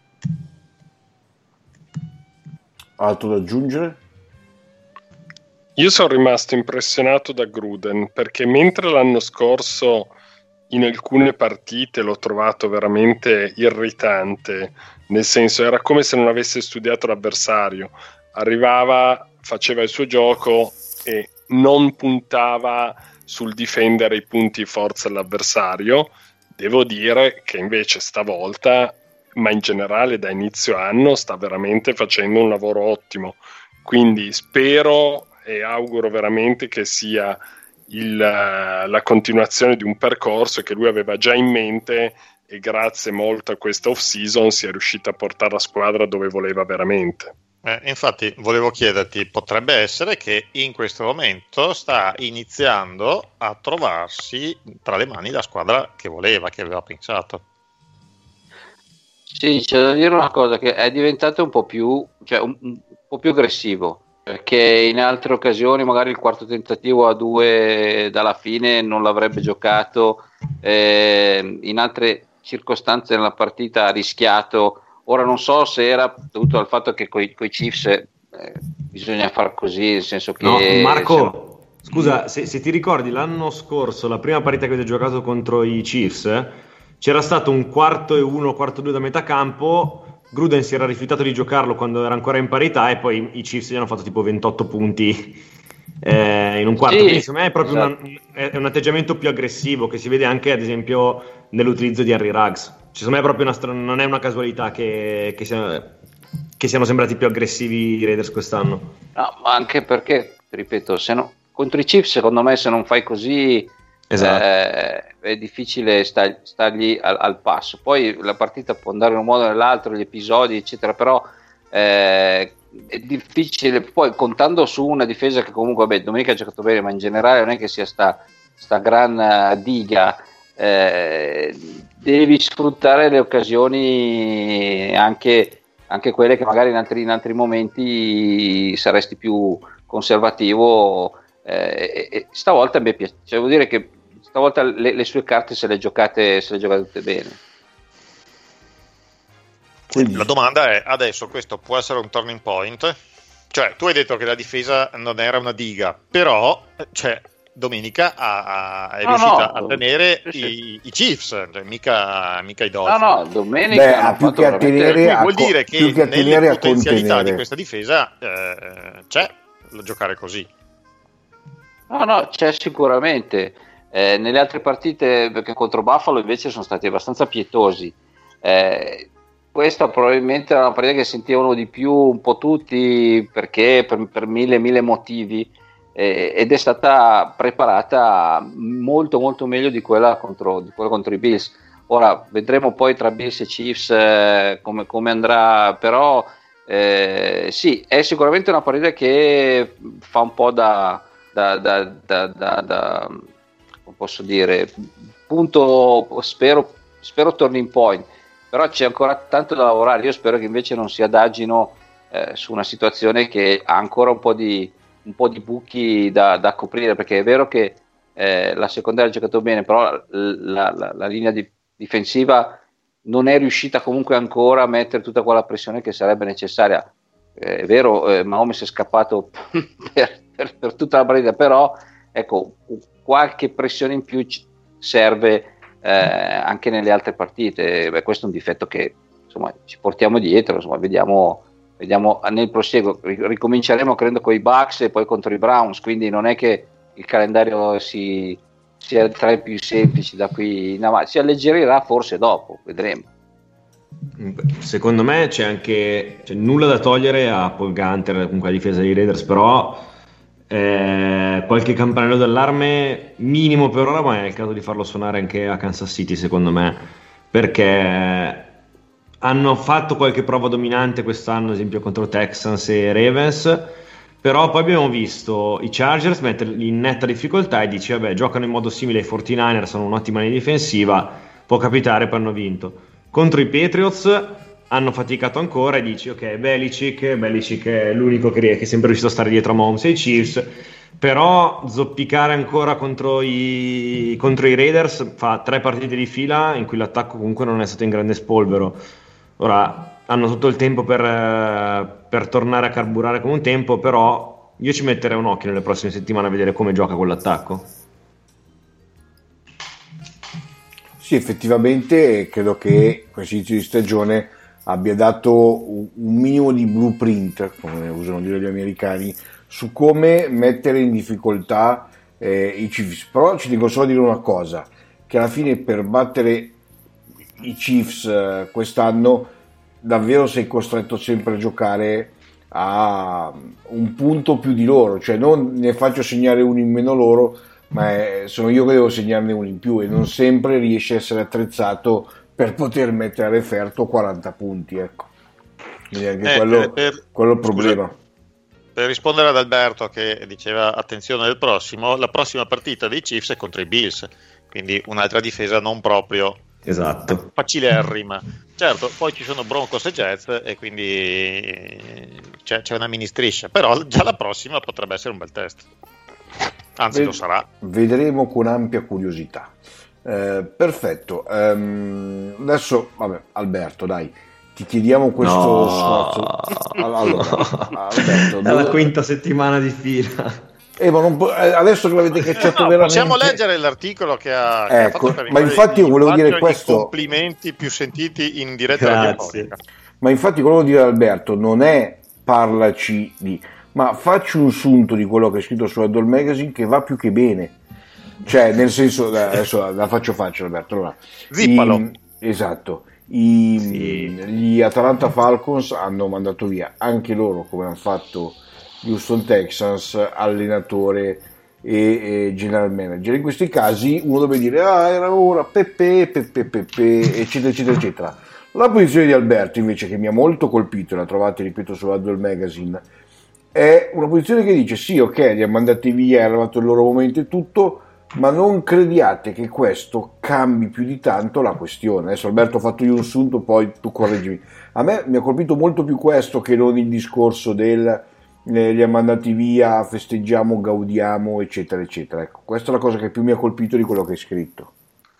Altro da aggiungere? Io sono rimasto impressionato da Gruden, perché mentre l'anno scorso in alcune partite l'ho trovato veramente irritante, nel senso era come se non avesse studiato l'avversario, arrivava, faceva il suo gioco e non puntava sul difendere i punti forza dell'avversario. Devo dire che invece stavolta, ma in generale da inizio anno, sta veramente facendo un lavoro ottimo, quindi spero e auguro veramente che sia il, la continuazione di un percorso che lui aveva già in mente, e grazie molto a questa off season si è riuscito a portare la squadra dove voleva veramente. Eh, infatti volevo chiederti, potrebbe essere che in questo momento sta iniziando a trovarsi tra le mani la squadra che voleva, che aveva pensato. Sì, c'è da dire una cosa, che è diventato un po' più, cioè un, un po' più aggressivo, perché in altre occasioni magari il quarto tentativo a due dalla fine non l'avrebbe giocato, eh, in altre circostanze nella partita ha rischiato. Ora non so se era dovuto al fatto che coi, coi Chiefs eh, bisogna far così, nel senso che... No, Marco, se... scusa, se, se ti ricordi l'anno scorso, la prima partita che avete giocato contro i Chiefs, eh, c'era stato un quarto e uno, quarto due da metà campo, Gruden si era rifiutato di giocarlo quando era ancora in parità e poi i Chiefs gli hanno fatto tipo ventotto punti eh, in un quarto. Sì, quindi secondo me è proprio esatto. una, è un atteggiamento più aggressivo che si vede anche ad esempio nell'utilizzo di Henry Ruggs. Cioè, secondo me è proprio una, non è una casualità che, che, sia, che siano sembrati più aggressivi i Raiders quest'anno. No, ma anche perché, ripeto, se no, contro i Chiefs secondo me se non fai così, esatto, eh, è difficile sta, stargli al, al passo. Poi la partita può andare in un modo o nell'altro, gli episodi eccetera, però eh, è difficile, poi contando su una difesa che comunque, vabbè, domenica ha giocato bene, ma in generale non è che sia sta, sta gran diga, eh, devi sfruttare le occasioni, anche, anche quelle che magari in altri, in altri momenti saresti più conservativo. Eh, e stavolta mi piace, cioè, vuol dire che stavolta le, le sue carte se le giocate, se le giocate tutte bene. Quindi la domanda è: adesso questo può essere un turning point? Cioè, tu hai detto che la difesa non era una diga, però cioè, domenica ha, ha, è no, riuscita no, a tenere sì, sì. I, i Chiefs, cioè, mica, mica i Dolphins. No, no, domenica Beh, hanno più fatto che a veramente... tenere, a vuol co- dire che, più che a nelle tenere, a potenzialità contenere. di questa difesa eh, c'è da giocare così. No, no, c'è sicuramente. Eh, nelle altre partite, perché contro Buffalo invece sono stati abbastanza pietosi. Eh, questa probabilmente era una partita che sentivano di più un po' tutti, perché per, per mille mille motivi, eh, ed è stata preparata molto molto meglio di quella contro, di quella contro i Bills. Ora vedremo poi tra Bills e Chiefs eh, come, come andrà, però eh, sì, è sicuramente una partita che fa un po' da Da, da, da, da, da come posso dire, punto, spero, spero turning point, però c'è ancora tanto da lavorare. Io spero che invece non si adagino eh, su una situazione che ha ancora un po' di, un po' di buchi da, da coprire, perché è vero che eh, la secondaria ha giocato bene, però la, la, la linea di, difensiva non è riuscita comunque ancora a mettere tutta quella pressione che sarebbe necessaria. Eh, è vero, eh, Mahomes è scappato per Per, per tutta la partita, però ecco, qualche pressione in più serve eh, anche nelle altre partite. Beh, questo è un difetto che insomma ci portiamo dietro, insomma, vediamo, vediamo nel proseguo. Ricominceremo credo con i Bucks e poi contro i Browns, quindi non è che il calendario si sia tra i più semplici da qui in avanti, si alleggerirà forse dopo, vedremo. Secondo me c'è anche c'è nulla da togliere a Paul Gunter, comunque la difesa dei Raiders, però Eh, qualche campanello d'allarme minimo per ora, ma è il caso di farlo suonare anche a Kansas City secondo me, perché hanno fatto qualche prova dominante quest'anno, ad esempio contro Texans e Ravens, però poi abbiamo visto i Chargers metterli in netta difficoltà e dici vabbè, giocano in modo simile ai quarantanovers, sono un'ottima linea difensiva, può capitare, poi hanno vinto. Contro i Patriots hanno faticato ancora e dici ok, Belichick Belichick è l'unico che, che è sempre riuscito a stare dietro a Mahomes e i Chiefs, però zoppicare ancora contro i, contro i Raiders, fa tre partite di fila in cui l'attacco comunque non è stato in grande spolvero. Ora hanno tutto il tempo per, per tornare a carburare come un tempo, però io ci metterei un occhio nelle prossime settimane a vedere come gioca con l'attacco. Sì, effettivamente credo che questo inizio di stagione abbia dato un minimo di blueprint, come usano dire gli americani, su come mettere in difficoltà eh, i Chiefs. Però ci dico solo dire una cosa, che alla fine per battere i Chiefs eh, quest'anno davvero sei costretto sempre a giocare a un punto più di loro, cioè non ne faccio segnare uno in meno loro, ma è, sono io che devo segnarne uno in più, e non sempre riesce a essere attrezzato per poter mettere a referto quaranta punti, ecco. Quindi anche eh, quello, per, quello è il problema. Scusa, per rispondere ad Alberto che diceva attenzione al prossimo, la prossima partita dei Chiefs è contro i Bills, quindi un'altra difesa non proprio esatto facilerrima. Certo, poi ci sono Broncos e Jets e quindi c'è, c'è una mini striscia, però già la prossima potrebbe essere un bel test, anzi Ved- lo sarà. Vedremo con ampia curiosità. Eh, perfetto, um, adesso vabbè, Alberto, dai, ti chiediamo questo no. sforzo. Allora, Alberto, è dove... la quinta settimana di fila. Eh, ma non po- adesso che l'avete cacciato no, veramente... possiamo leggere l'articolo che ha, ecco, che ha fatto per ma infatti io volevo dire questo, i complimenti più sentiti in diretta radiofonica. Ma infatti volevo dire Alberto, non è parlaci di, ma facci un sunto di quello che è scritto su Adol Magazine, che va più che bene, cioè nel senso, adesso la faccio facile Alberto, allora, zippalo. I, esatto, i, sì. Gli Atlanta Falcons hanno mandato via anche loro, come hanno fatto Houston Texans, allenatore e, e general manager. In questi casi uno deve dire ah era ora Pepe Pepe Pepe eccetera eccetera eccetera. La posizione di Alberto invece, che mi ha molto colpito, la trovate ripeto su Adol Magazine, è una posizione che dice sì, ok, li ha mandati via, è arrivato il loro momento e tutto, ma non crediate che questo cambi più di tanto la questione. Adesso Alberto ho fatto io un sunto, poi tu correggimi. A me mi ha colpito molto più questo che non il discorso del eh, li ha mandati via, festeggiamo, gaudiamo eccetera eccetera. Ecco, questa è la cosa che più mi ha colpito di quello che hai scritto.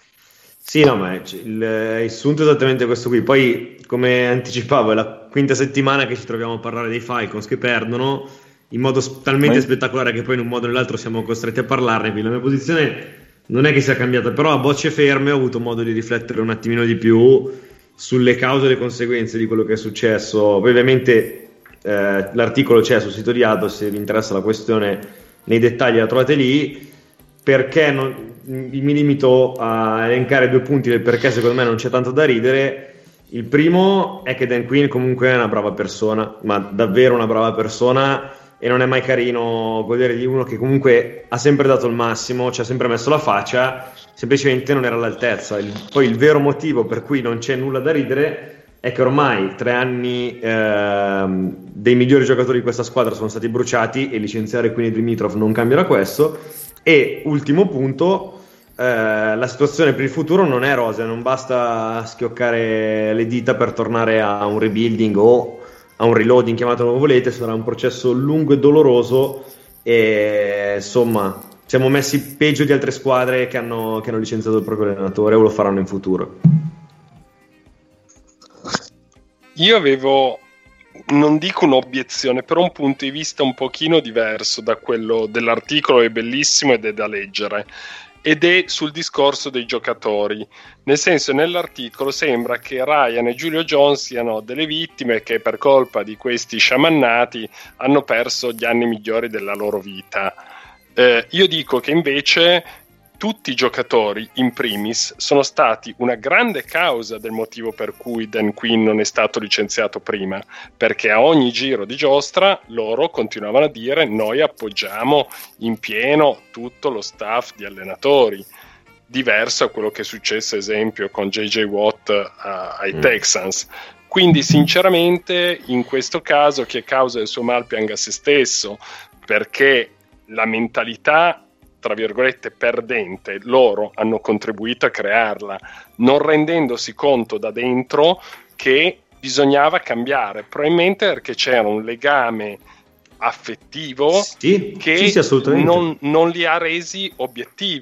Sì, no, ma il, il sunto è esattamente questo qui. Poi, come anticipavo, è la quinta settimana che ci troviamo a parlare dei Falcons che perdono in modo talmente ma... spettacolare che poi in un modo o nell'altro siamo costretti a parlarne. Quindi la mia posizione non è che sia cambiata, però a bocce ferme ho avuto modo di riflettere un attimino di più sulle cause e le conseguenze di quello che è successo. Poi ovviamente eh, l'articolo c'è sul sito di Addo, se vi interessa la questione nei dettagli la trovate lì. Perché non, mi limito a elencare due punti del perché secondo me non c'è tanto da ridere. Il primo è che Dan Quinn comunque è una brava persona, ma davvero una brava persona, e non è mai carino godere di uno che comunque ha sempre dato il massimo, ci ha sempre messo la faccia, semplicemente non era all'altezza. Il, poi il vero motivo per cui non c'è nulla da ridere è che ormai tre anni eh, dei migliori giocatori di questa squadra sono stati bruciati, e licenziare quindi Dimitrov non cambierà questo. E ultimo punto, eh, la situazione per il futuro non è rosea, non basta schioccare le dita per tornare a un rebuilding o a un reloading, chiamatelo come volete, sarà un processo lungo e doloroso, e insomma siamo messi peggio di altre squadre che hanno, che hanno licenziato il proprio allenatore o lo faranno in futuro. Io avevo, non dico un'obiezione, però un punto di vista un pochino diverso da quello dell'articolo, è bellissimo ed è da leggere, ed è sul discorso dei giocatori. Nel senso, nell'articolo sembra che Ryan e Julio Jones siano delle vittime che per colpa di questi sciamannati hanno perso gli anni migliori della loro vita. Eh, io dico che invece tutti i giocatori, in primis, sono stati una grande causa del motivo per cui Dan Quinn non è stato licenziato prima, perché a ogni giro di giostra loro continuavano a dire noi appoggiamo in pieno tutto lo staff di allenatori, diverso a quello che è successo esempio con J J Watt a, ai mm. Texans. Quindi sinceramente in questo caso chi è causa del suo mal pianga se stesso, perché la mentalità tra virgolette perdente loro hanno contribuito a crearla, non rendendosi conto da dentro che bisognava cambiare, probabilmente perché c'era un legame affettivo sì, che sì, sì, assolutamente. non, non li ha resi obiettivi,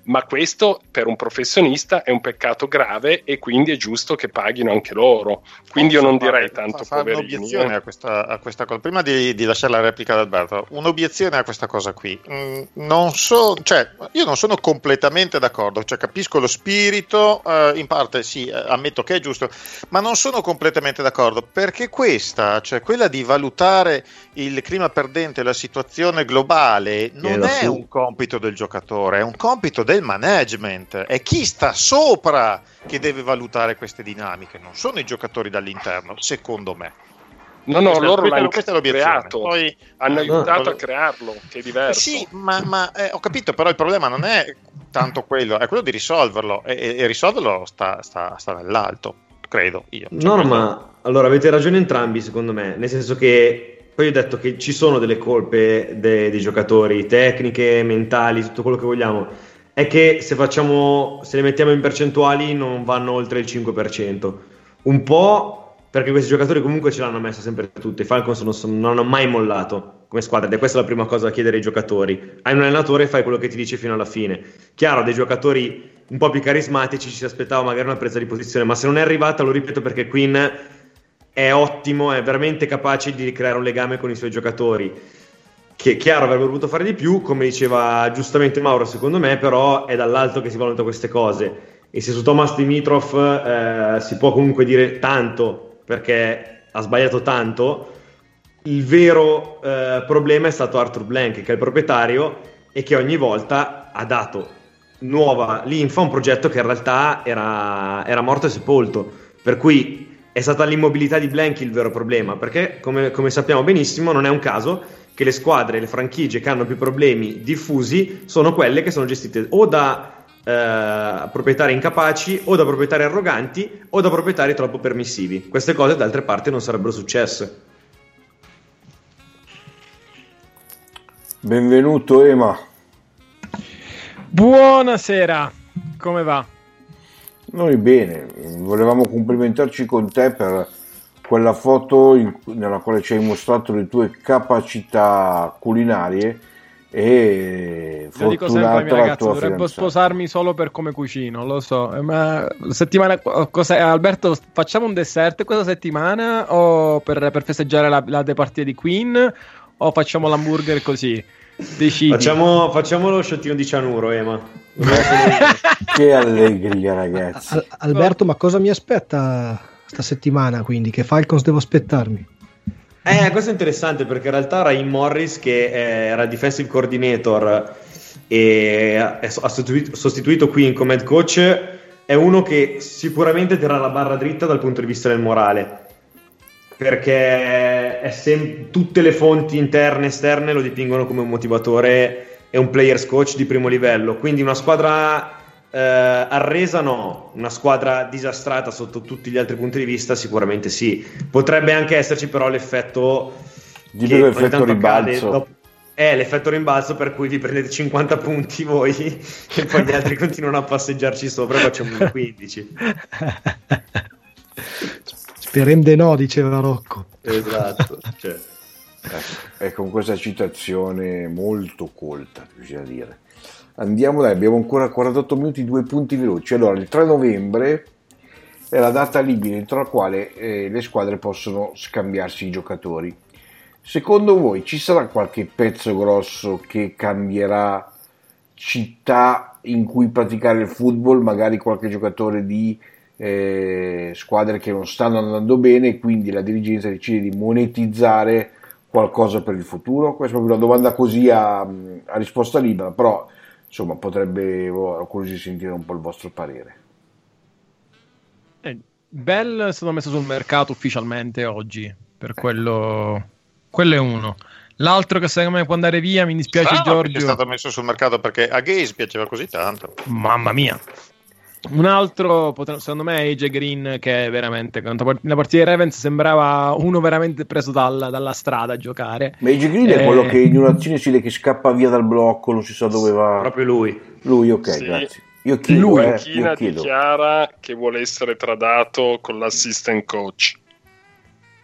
ma questo per un professionista è un peccato grave e quindi è giusto che paghino anche loro. Quindi io non direi tanto fa poverini. Un'obiezione eh. a questa, a questa cosa, prima di, di lasciare la replica ad Alberto, un'obiezione a questa cosa qui. Mm, non so, cioè, io non sono completamente d'accordo, cioè capisco lo spirito, eh, in parte sì, eh, ammetto che è giusto, ma non sono completamente d'accordo, perché questa, cioè quella di valutare il clima perdente, la situazione globale, non Era è su. un compito del giocatore, è un compito del management, è chi sta sopra che deve valutare queste dinamiche, non sono i giocatori dall'interno, secondo me. No, no, Questa- loro questa- l'hanno questa è l'obiezione. creato, Poi- hanno no, aiutato no, a crearlo, che è Eh diverso. sì, ma, ma eh, ho capito, però il problema non è tanto quello, è quello di risolverlo e, e- e risolverlo sta, sta, sta nell'alto, credo io. Cioè, No, no, questo- ma allora avete ragione entrambi, secondo me, nel senso che poi ho detto che ci sono delle colpe de- dei giocatori, tecniche, mentali, tutto quello che vogliamo. È che se facciamo, se le mettiamo in percentuali non vanno oltre il cinque per cento. Un po' perché questi giocatori comunque ce l'hanno messa sempre tutti. I Falcons non, sono- non hanno mai mollato come squadra ed è questa la prima cosa da chiedere ai giocatori. Hai un allenatore e fai quello che ti dice fino alla fine. Chiaro, dei giocatori un po' più carismatici ci si aspettava magari una presa di posizione, ma se non è arrivata, lo ripeto, perché Quinn è ottimo, è veramente capace di ricreare un legame con i suoi giocatori, che chiaro avrebbe voluto fare di più, come diceva giustamente Mauro, secondo me, però è dall'alto che si valutano queste cose, e se su Thomas Dimitrov eh, si può comunque dire tanto perché ha sbagliato tanto, il vero eh, problema è stato Arthur Blank, che è il proprietario e che ogni volta ha dato nuova linfa a un progetto che in realtà era, era morto e sepolto, per cui è stata l'immobilità di Blank il vero problema, perché come, come sappiamo benissimo non è un caso che le squadre, le franchigie che hanno più problemi diffusi sono quelle che sono gestite o da eh, proprietari incapaci o da proprietari arroganti o da proprietari troppo permissivi. Queste cose da altre parti non sarebbero successe. Benvenuto Ema. Buonasera, come va? Noi bene, volevamo complimentarci con te per quella foto in- nella quale ci hai mostrato le tue capacità culinarie e Lo dico sempre ai fortunata miei la ragazzi, tua dovrebbo fidanzata. sposarmi solo per come cucino, lo so, eh, ma settimana cos'è? Alberto, facciamo un dessert questa settimana o per, per festeggiare la, la departita di Queen o facciamo l'hamburger così? Decidi. Facciamo, facciamo lo sciottino di cianuro, Ema. Che allegria ragazzi. Al- Alberto, ma cosa mi aspetta sta settimana, quindi? Che Falcons devo aspettarmi? Eh, questo è interessante perché in realtà Raheem Morris, che era il defensive coordinator e ha sostituito, sostituito qui come head coach, è uno che sicuramente terrà la barra dritta dal punto di vista del morale, perché è sem- tutte le fonti interne e esterne lo dipingono come un motivatore e un players coach di primo livello, quindi una squadra eh, arresa no, una squadra disastrata sotto tutti gli altri punti di vista sicuramente sì, potrebbe anche esserci però l'effetto Di che ogni l'effetto tanto accade rimbalzo. dopo- è l'effetto rimbalzo per cui vi prendete cinquanta punti voi e poi gli altri continuano a passeggiarci sopra e facciamo un quindici. Sperende no, diceva Rocco. Esatto, cioè. Ecco, e con questa citazione molto colta, bisogna dire. Andiamo, dai, abbiamo ancora quarantotto minuti, due punti veloci. Allora, il tre novembre è la data limite entro la quale eh, le squadre possono scambiarsi i giocatori. Secondo voi ci sarà qualche pezzo grosso che cambierà città in cui praticare il football, magari qualche giocatore di eh, squadre che non stanno andando bene e quindi la dirigenza decide di monetizzare qualcosa per il futuro? Questa è proprio una domanda così a, a risposta libera, però insomma potrebbe, ho curioso di sentire un po' il vostro parere. Eh, Bell è stato messo sul mercato ufficialmente oggi, per quello quello è uno. L'altro che secondo me può andare via, mi dispiace Strano che Giorgio. è stato messo sul mercato perché a Gaze piaceva così tanto. Mamma mia. Un altro, potre- secondo me, è A J Green, che è veramente, quando la partita dei Ravens sembrava uno veramente preso dalla, dalla strada a giocare. Ma A J Green Eh, è quello che in un'azione si vede che scappa via dal blocco, non si sa dove va. Proprio lui. Lui, ok, Sì. grazie. Io chiedo, Lui eh, China io chiedo. dichiara che vuole essere tradato con l'assistant coach.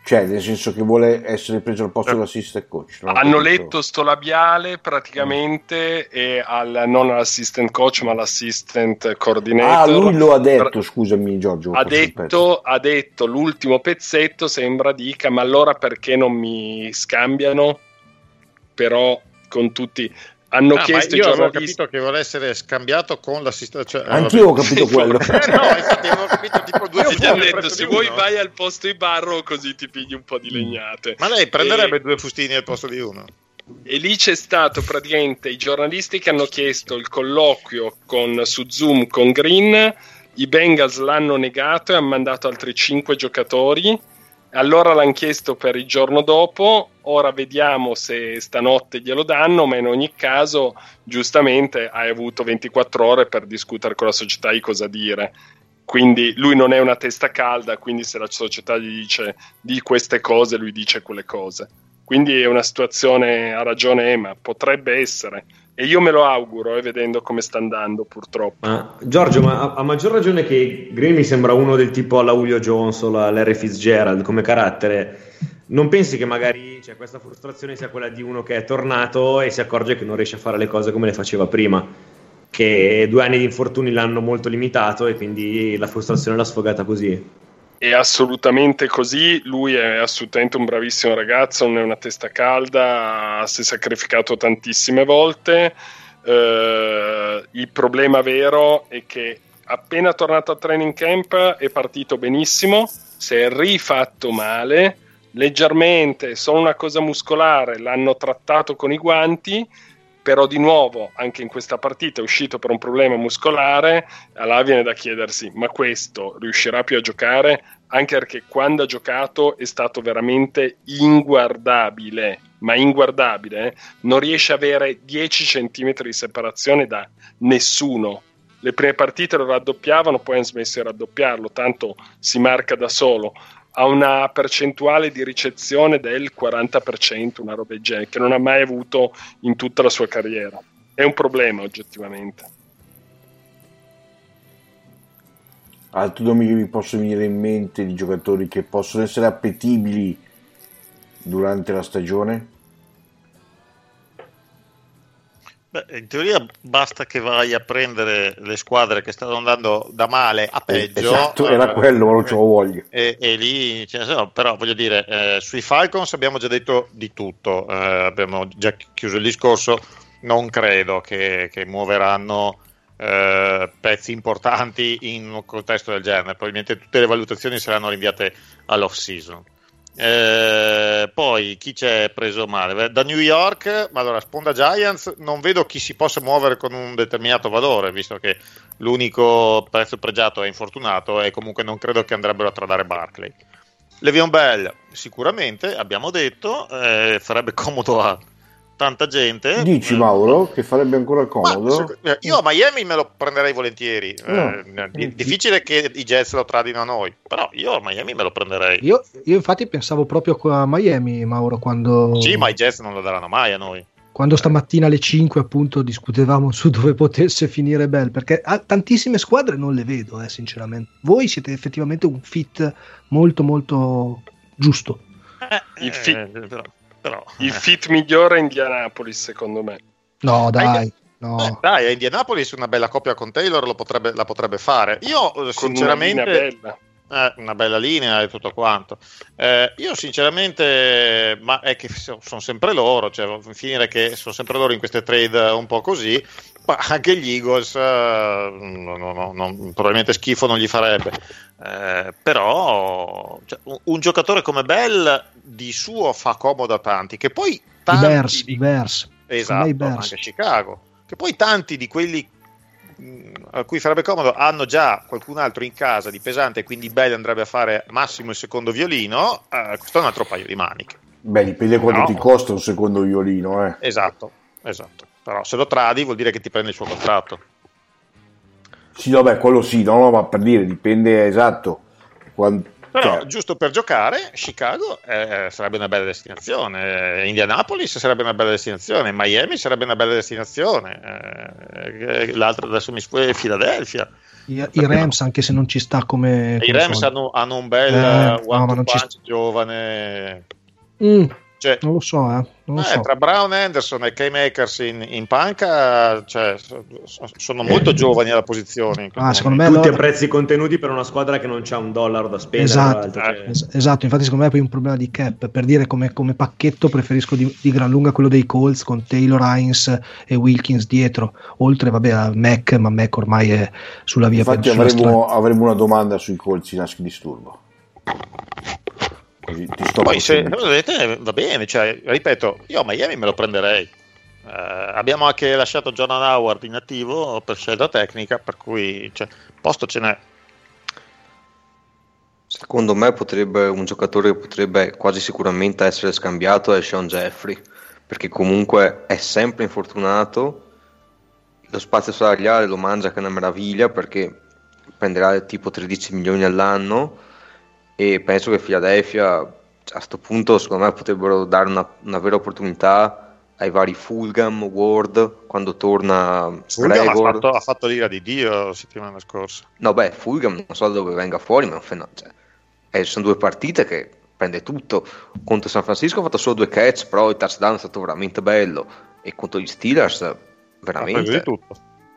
Cioè, nel senso che vuole essere preso al posto dell'assistant coach. Hanno letto sto labiale praticamente e al, non all'assistant coach ma all'assistant coordinator. Ah, lui lo ha detto, scusami Giorgio. Ha detto, ha detto l'ultimo pezzetto sembra dica ma allora perché non mi scambiano? Però con tutti... Hanno ah, chiesto i io avevo giornalisti... capito che vuole essere scambiato con l'assistente. Cioè, Anch'io ho capito quello. Eh, no, infatti avevo capito tipo due Io fustini. ho detto se vuoi vai al posto Ibarro così ti pigli un po' di legnate. Ma lei prenderebbe e... due fustini al posto di uno. E lì c'è stato praticamente i giornalisti che hanno chiesto il colloquio con, su Zoom con Green, i Bengals l'hanno negato e hanno mandato altri cinque giocatori. Allora l'hanno chiesto per il giorno dopo, ora vediamo se stanotte glielo danno, ma in ogni caso giustamente hai avuto ventiquattro ore per discutere con la società di cosa dire, quindi lui non è una testa calda, quindi se la società gli dice di queste cose lui dice quelle cose, quindi è una situazione, ha ragione Emma, potrebbe essere. E io me lo auguro, eh, vedendo come sta andando purtroppo. Ma, Giorgio, ma a, a maggior ragione che Green mi sembra uno del tipo alla Julio Jones o alla Larry Fitzgerald come carattere, non pensi che magari cioè, questa frustrazione sia quella di uno che è tornato e si accorge che non riesce a fare le cose come le faceva prima, che due anni di infortuni l'hanno molto limitato e quindi la frustrazione l'ha sfogata così? È assolutamente così, lui è assolutamente un bravissimo ragazzo, non è una testa calda, si è sacrificato tantissime volte. Eh, il problema vero è che appena tornato a training camp è partito benissimo, si è rifatto male, leggermente, solo una cosa muscolare, l'hanno trattato con i guanti, però di nuovo anche in questa partita è uscito per un problema muscolare. Allora viene da chiedersi, ma questo riuscirà più a giocare? Anche perché quando ha giocato è stato veramente inguardabile, ma inguardabile, eh? Non riesce a avere dieci centimetri di separazione da nessuno. Le prime partite lo raddoppiavano, poi hanno smesso di raddoppiarlo, tanto si marca da solo. Ha una percentuale di ricezione del quaranta per cento, una roba del genere, che non ha mai avuto in tutta la sua carriera. È un problema oggettivamente. Altri nomi che mi possono venire in mente di giocatori che possono essere appetibili durante la stagione? Beh, in teoria basta che vai a prendere le squadre che stanno andando da male a peggio. Esatto, era eh, quello, ma non ce lo voglio. E, e lì, cioè, no, però voglio dire, eh, sui Falcons abbiamo già detto di tutto, eh, abbiamo già chiuso il discorso, non credo che, che muoveranno eh, pezzi importanti in un contesto del genere, probabilmente tutte le valutazioni saranno rinviate all'off season. Eh, poi chi c'è preso male? Da New York, ma allora sponda Giants non vedo chi si possa muovere con un determinato valore, visto che l'unico prezzo pregiato è infortunato e comunque non credo che andrebbero a tradare Barkley. Le'Veon Bell sicuramente, abbiamo detto, eh, farebbe comodo a tanta gente. Dici Mauro che farebbe ancora comodo? Ma, io a Miami me lo prenderei volentieri. No. Eh, di, difficile che i Jets lo tradino a noi, però io a Miami me lo prenderei. Io, io infatti pensavo proprio a Miami, Mauro, quando... Sì, ma i Jets non lo daranno mai a noi. Quando stamattina alle cinque appunto discutevamo su dove potesse finire Bell, perché ah, tantissime squadre non le vedo, eh, sinceramente. Voi siete effettivamente un fit molto molto giusto. Eh, Il fit, eh, però, però, il eh. fit migliore è Indianapolis, secondo me. No, dai. Hai- No. Eh, dai, a Indianapolis una bella coppia con Taylor lo potrebbe, la potrebbe fare. Io Con sinceramente una linea bella. Eh, una bella linea e tutto quanto. Eh, io sinceramente, ma è che sono sempre loro, cioè finire che sono sempre loro in queste trade un po' così, ma anche gli Eagles eh, no, no, no, no, probabilmente schifo non gli farebbe. Eh, però cioè, un, un giocatore come Bell di suo fa comodo a tanti, che poi tanti I Bears, di... i Bears. esatto, I Bears. anche Chicago, che poi tanti di quelli a cui farebbe comodo hanno già qualcun altro in casa di pesante, quindi Bell andrebbe a fare massimo il secondo violino. Eh, questo è un altro paio di maniche. Beh, dipende quanto No. ti costa un secondo violino, eh. Esatto, esatto. Però se lo tradi vuol dire che ti prendi il suo contratto. Sì, vabbè, quello sì, no, no, ma per dire, dipende esatto. Quando, Però cioè, giusto per giocare, Chicago eh, sarebbe una bella destinazione, eh, Indianapolis sarebbe una bella destinazione, Miami sarebbe una bella destinazione, eh, l'altra adesso mi sfugge, Philadelphia. I, i Rams, anche se non ci sta come... I Rams hanno, hanno un bel eh, one no, two punch ci... giovane. Mm, cioè, non lo so, eh. Non lo eh, so. Tra Brown, Anderson e K-Makers in, in panca, cioè, sono molto giovani alla posizione. Ah, secondo me tutti allora... a prezzi contenuti per una squadra che non c'ha un dollaro da spendere. Esatto, cioè... es- esatto, infatti secondo me è poi un problema di cap. Per dire, come, come pacchetto preferisco di, di gran lunga quello dei Colts con Taylor Hines e Wilkins dietro, oltre vabbè a Mac, ma Mac ormai è sulla via. Infatti per, avremo, avremo una domanda sui Colts in Ask Disturbo. Così ti sto Poi se vedete, va bene, cioè, ripeto, io a Miami me lo prenderei. Eh, abbiamo anche lasciato Jordan Howard in attivo per scelta tecnica, per cui cioè, posto ce n'è. Secondo me potrebbe un giocatore che potrebbe quasi sicuramente essere scambiato è Sean Jeffrey, perché comunque è sempre infortunato, lo spazio salariale lo mangia che è una meraviglia, perché prenderà tipo tredici milioni all'anno, e penso che Philadelphia a questo punto secondo me potrebbero dare una, una vera opportunità ai vari Fulgham, Ward, quando torna Fulgham ha fatto, ha fatto l'ira di Dio la settimana scorsa. No beh, Fulgham non so da dove venga fuori, ma no, cioè, eh, sono due partite che prende tutto. Contro San Francisco ha fatto solo due catch, però il touchdown è stato veramente bello, e contro gli Steelers veramente di tutto.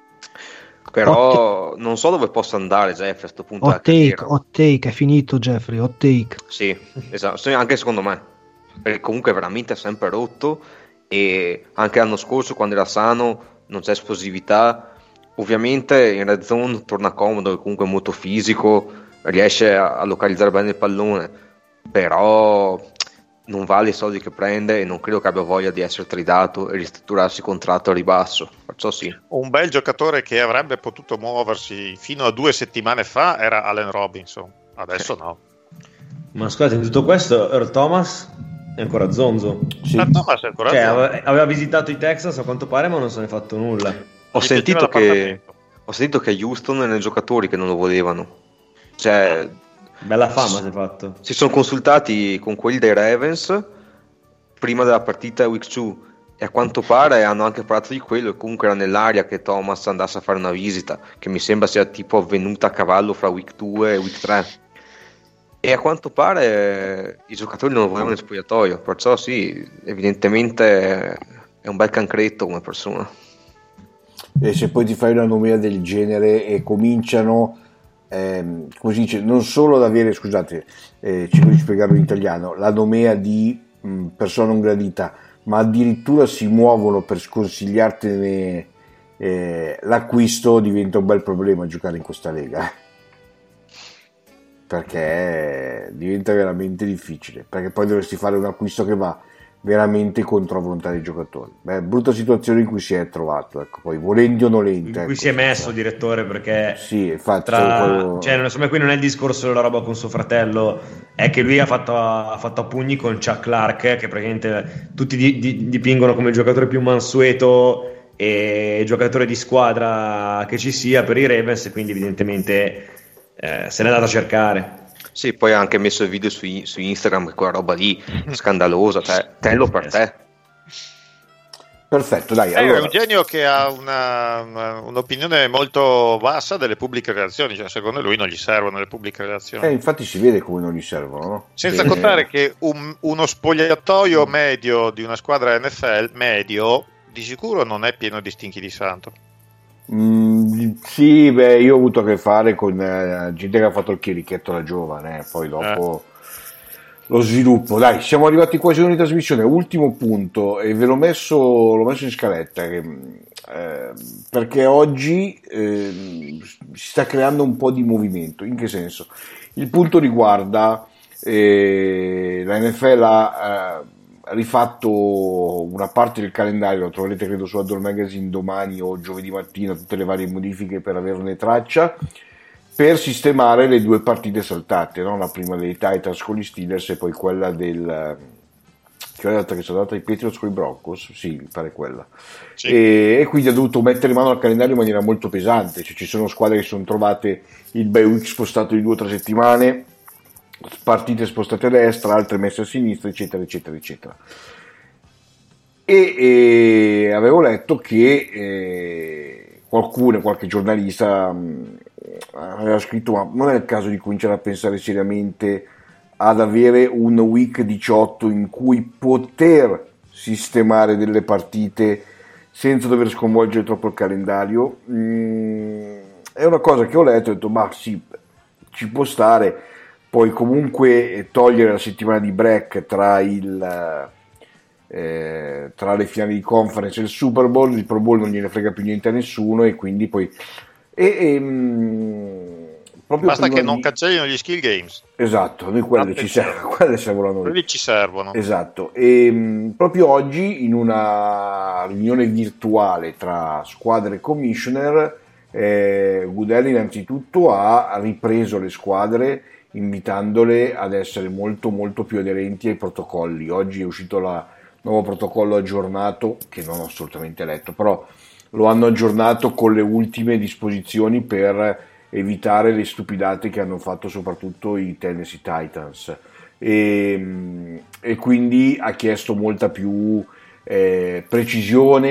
Però non so dove possa andare Jeffrey a questo punto. Hot take, hot take, è finito Jeffrey, hot take. Sì, esatto, anche secondo me, perché comunque veramente è sempre rotto, e anche l'anno scorso quando era sano non c'è esplosività. Ovviamente in red zone torna comodo, comunque è molto fisico, riesce a localizzare bene il pallone, però non vale i soldi che prende, e non credo che abbia voglia di essere tradato e ristrutturarsi il contratto a ribasso. Perciò sì. Un bel giocatore che avrebbe potuto muoversi fino a due settimane fa era Allen Robinson, adesso no. Ma scusate, in tutto questo Earl Thomas è ancora zonzo. Sì. Earl Thomas è ancora cioè, zonzo. Aveva, aveva visitato i Texas a quanto pare, ma non se ne è fatto nulla. Ho sentito che ho sentito che Houston erano i giocatori che non lo volevano. Cioè, bella fama si è fatto. Si sono consultati con quelli dei Ravens prima della partita week due, e a quanto pare hanno anche parlato di quello, e comunque era nell'aria che Thomas andasse a fare una visita, che mi sembra sia tipo avvenuta a cavallo fra week due e week tre, e a quanto pare i giocatori non lo volevano in spogliatoio. Perciò sì, evidentemente è un bel cancretto come persona. E se poi ti fai una nomea del genere e cominciano ehm, come si dice, non solo ad avere, scusate, eh, cerco di spiegarlo in italiano, la nomea di mh, persona non gradita, ma addirittura si muovono per sconsigliartene eh, l'acquisto, diventa un bel problema giocare in questa lega, perché diventa veramente difficile, perché poi dovresti fare un acquisto che va veramente contro la volontà dei giocatori. Beh, brutta situazione in cui si è trovato, ecco, poi volenti o nolenti, in cui ecco, si è messo cioè. direttore, perché sì, infatti, tra... quello... cioè, insomma, qui non è il discorso della roba con suo fratello, è che lui ha fatto, ha fatto a pugni con Chuck Clark, che praticamente tutti di, di, dipingono come il giocatore più mansueto e giocatore di squadra che ci sia per i Ravens, e quindi evidentemente eh, se n'è andato a cercare. Sì, poi ha anche messo il video su, su Instagram, quella roba lì scandalosa, cioè, tello per te. Perfetto, dai. È Allora... un genio che ha una, una, un'opinione molto bassa delle pubbliche relazioni, cioè secondo lui non gli servono le pubbliche relazioni. Eh, infatti si vede come non gli servono, no? Senza e... contare che un, uno spogliatoio medio di una squadra N F L, medio, di sicuro non è pieno di stinchi di santo. Mm, sì, beh, io ho avuto a che fare con eh, gente che ha fatto il chierichetto da giovane, eh, poi dopo eh. lo sviluppo. Dai, siamo arrivati quasi a una trasmissione. Ultimo punto, e ve l'ho messo, l'ho messo in scaletta, che, eh, perché oggi eh, si sta creando un po' di movimento. In che senso? Il punto riguarda eh, la N F L ha eh, rifatto una parte del calendario, lo troverete credo su Outdoor Magazine domani o giovedì mattina, tutte le varie modifiche per averne traccia, per sistemare le due partite saltate, no? La prima dei Titans con gli Steelers e poi quella del che è che sono andata ai Patriots con i Broncos, sì, mi pare quella, sì. e, e quindi ha dovuto mettere mano al calendario in maniera molto pesante, cioè ci sono squadre che sono trovate il bye week spostato di due o tre settimane, partite spostate a destra, altre messe a sinistra, eccetera eccetera eccetera. E, e avevo letto che eh, qualcuno, qualche giornalista mh, aveva scritto: ma non è il caso di cominciare a pensare seriamente ad avere un week diciotto in cui poter sistemare delle partite senza dover sconvolgere troppo il calendario? Mm, è una cosa che ho letto e ho detto: ma sì, ci può stare. Poi comunque togliere la settimana di break tra il eh, tra le finali di conference e il Super Bowl, il Pro Bowl non gliene frega più niente a nessuno, e quindi poi e, e, mh, proprio basta che di... non cancellino gli skill games. Esatto, noi quelli ci servono, quelle servono a noi. Quelli ci servono. Esatto. E mh, proprio oggi in una riunione virtuale tra squadre e commissioner, eh, Goodell innanzitutto ha ripreso le squadre invitandole ad essere molto molto più aderenti ai protocolli. Oggi è uscito il nuovo protocollo aggiornato, che non ho assolutamente letto, però lo hanno aggiornato con le ultime disposizioni per evitare le stupidate che hanno fatto soprattutto i Tennessee Titans, e, e quindi ha chiesto molta più eh, precisione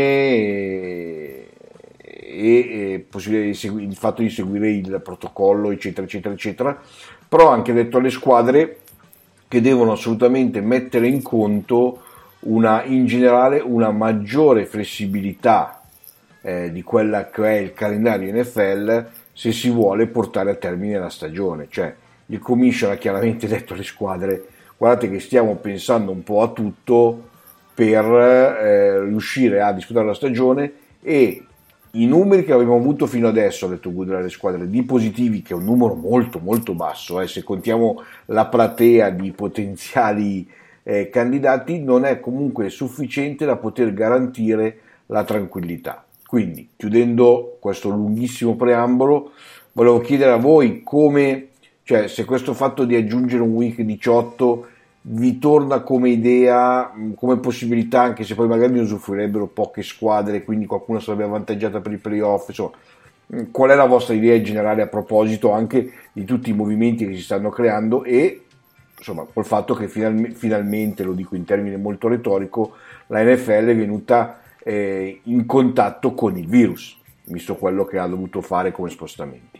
e, e, e possibilità di segui- il fatto di seguire il protocollo, eccetera eccetera eccetera. Però ha anche detto alle squadre che devono assolutamente mettere in conto una, in generale una maggiore flessibilità eh, di quella che è il calendario N F L se si vuole portare a termine la stagione. Cioè, il commissioner ha chiaramente detto alle squadre: guardate che stiamo pensando un po' a tutto per eh, riuscire a disputare la stagione, e i numeri che abbiamo avuto fino adesso, ha detto Goodell alle squadre, di positivi, che è un numero molto molto basso, eh, se contiamo la platea di potenziali eh, candidati, non è comunque sufficiente da poter garantire la tranquillità. Quindi, chiudendo questo lunghissimo preambolo, volevo chiedere a voi come, cioè, se questo fatto di aggiungere un week diciotto vi torna come idea, come possibilità, anche se poi magari ne usufruirebbero poche squadre, quindi qualcuno sarebbe avvantaggiata per i playoff. Insomma, qual è la vostra idea in generale a proposito anche di tutti i movimenti che si stanno creando, e insomma col fatto che final, finalmente, lo dico in termini molto retorico, la N F L è venuta eh, in contatto con il virus, visto quello che ha dovuto fare come spostamenti?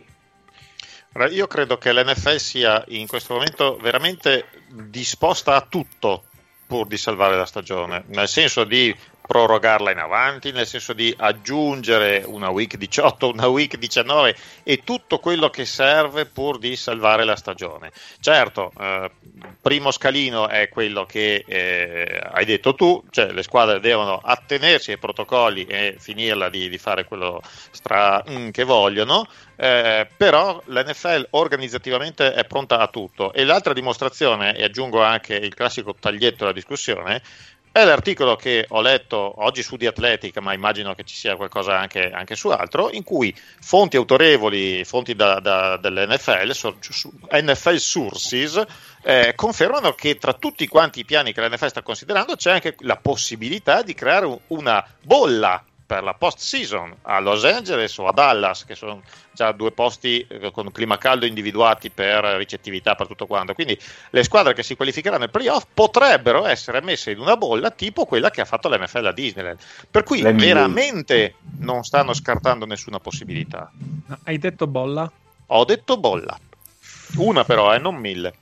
Io credo che l'N F L sia in questo momento veramente disposta a tutto pur di salvare la stagione, nel senso di prorogarla in avanti, nel senso di aggiungere una week diciotto, una week diciannove e tutto quello che serve pur di salvare la stagione. Certo, eh, primo scalino è quello che eh, hai detto tu, cioè le squadre devono attenersi ai protocolli e finirla di, di fare quello stra mm, che vogliono, eh, però l'N F L organizzativamente è pronta a tutto. E l'altra dimostrazione, e aggiungo anche il classico taglietto della discussione, è l'articolo che ho letto oggi su The Athletic, ma immagino che ci sia qualcosa anche, anche su altro, in cui fonti autorevoli, fonti da, da, dell'N F L, su, su, N F L Sources, eh, confermano che tra tutti quanti i piani che l'N F L sta considerando c'è anche la possibilità di creare un, una bolla per la post-season a Los Angeles o a Dallas, che sono già due posti con clima caldo individuati per ricettività, per tutto quanto. Quindi le squadre che si qualificheranno ai playoff potrebbero essere messe in una bolla tipo quella che ha fatto l'N F L a Disneyland, per cui L'N B A veramente non stanno scartando nessuna possibilità. Hai detto bolla? Ho detto bolla, una però, eh, non mille.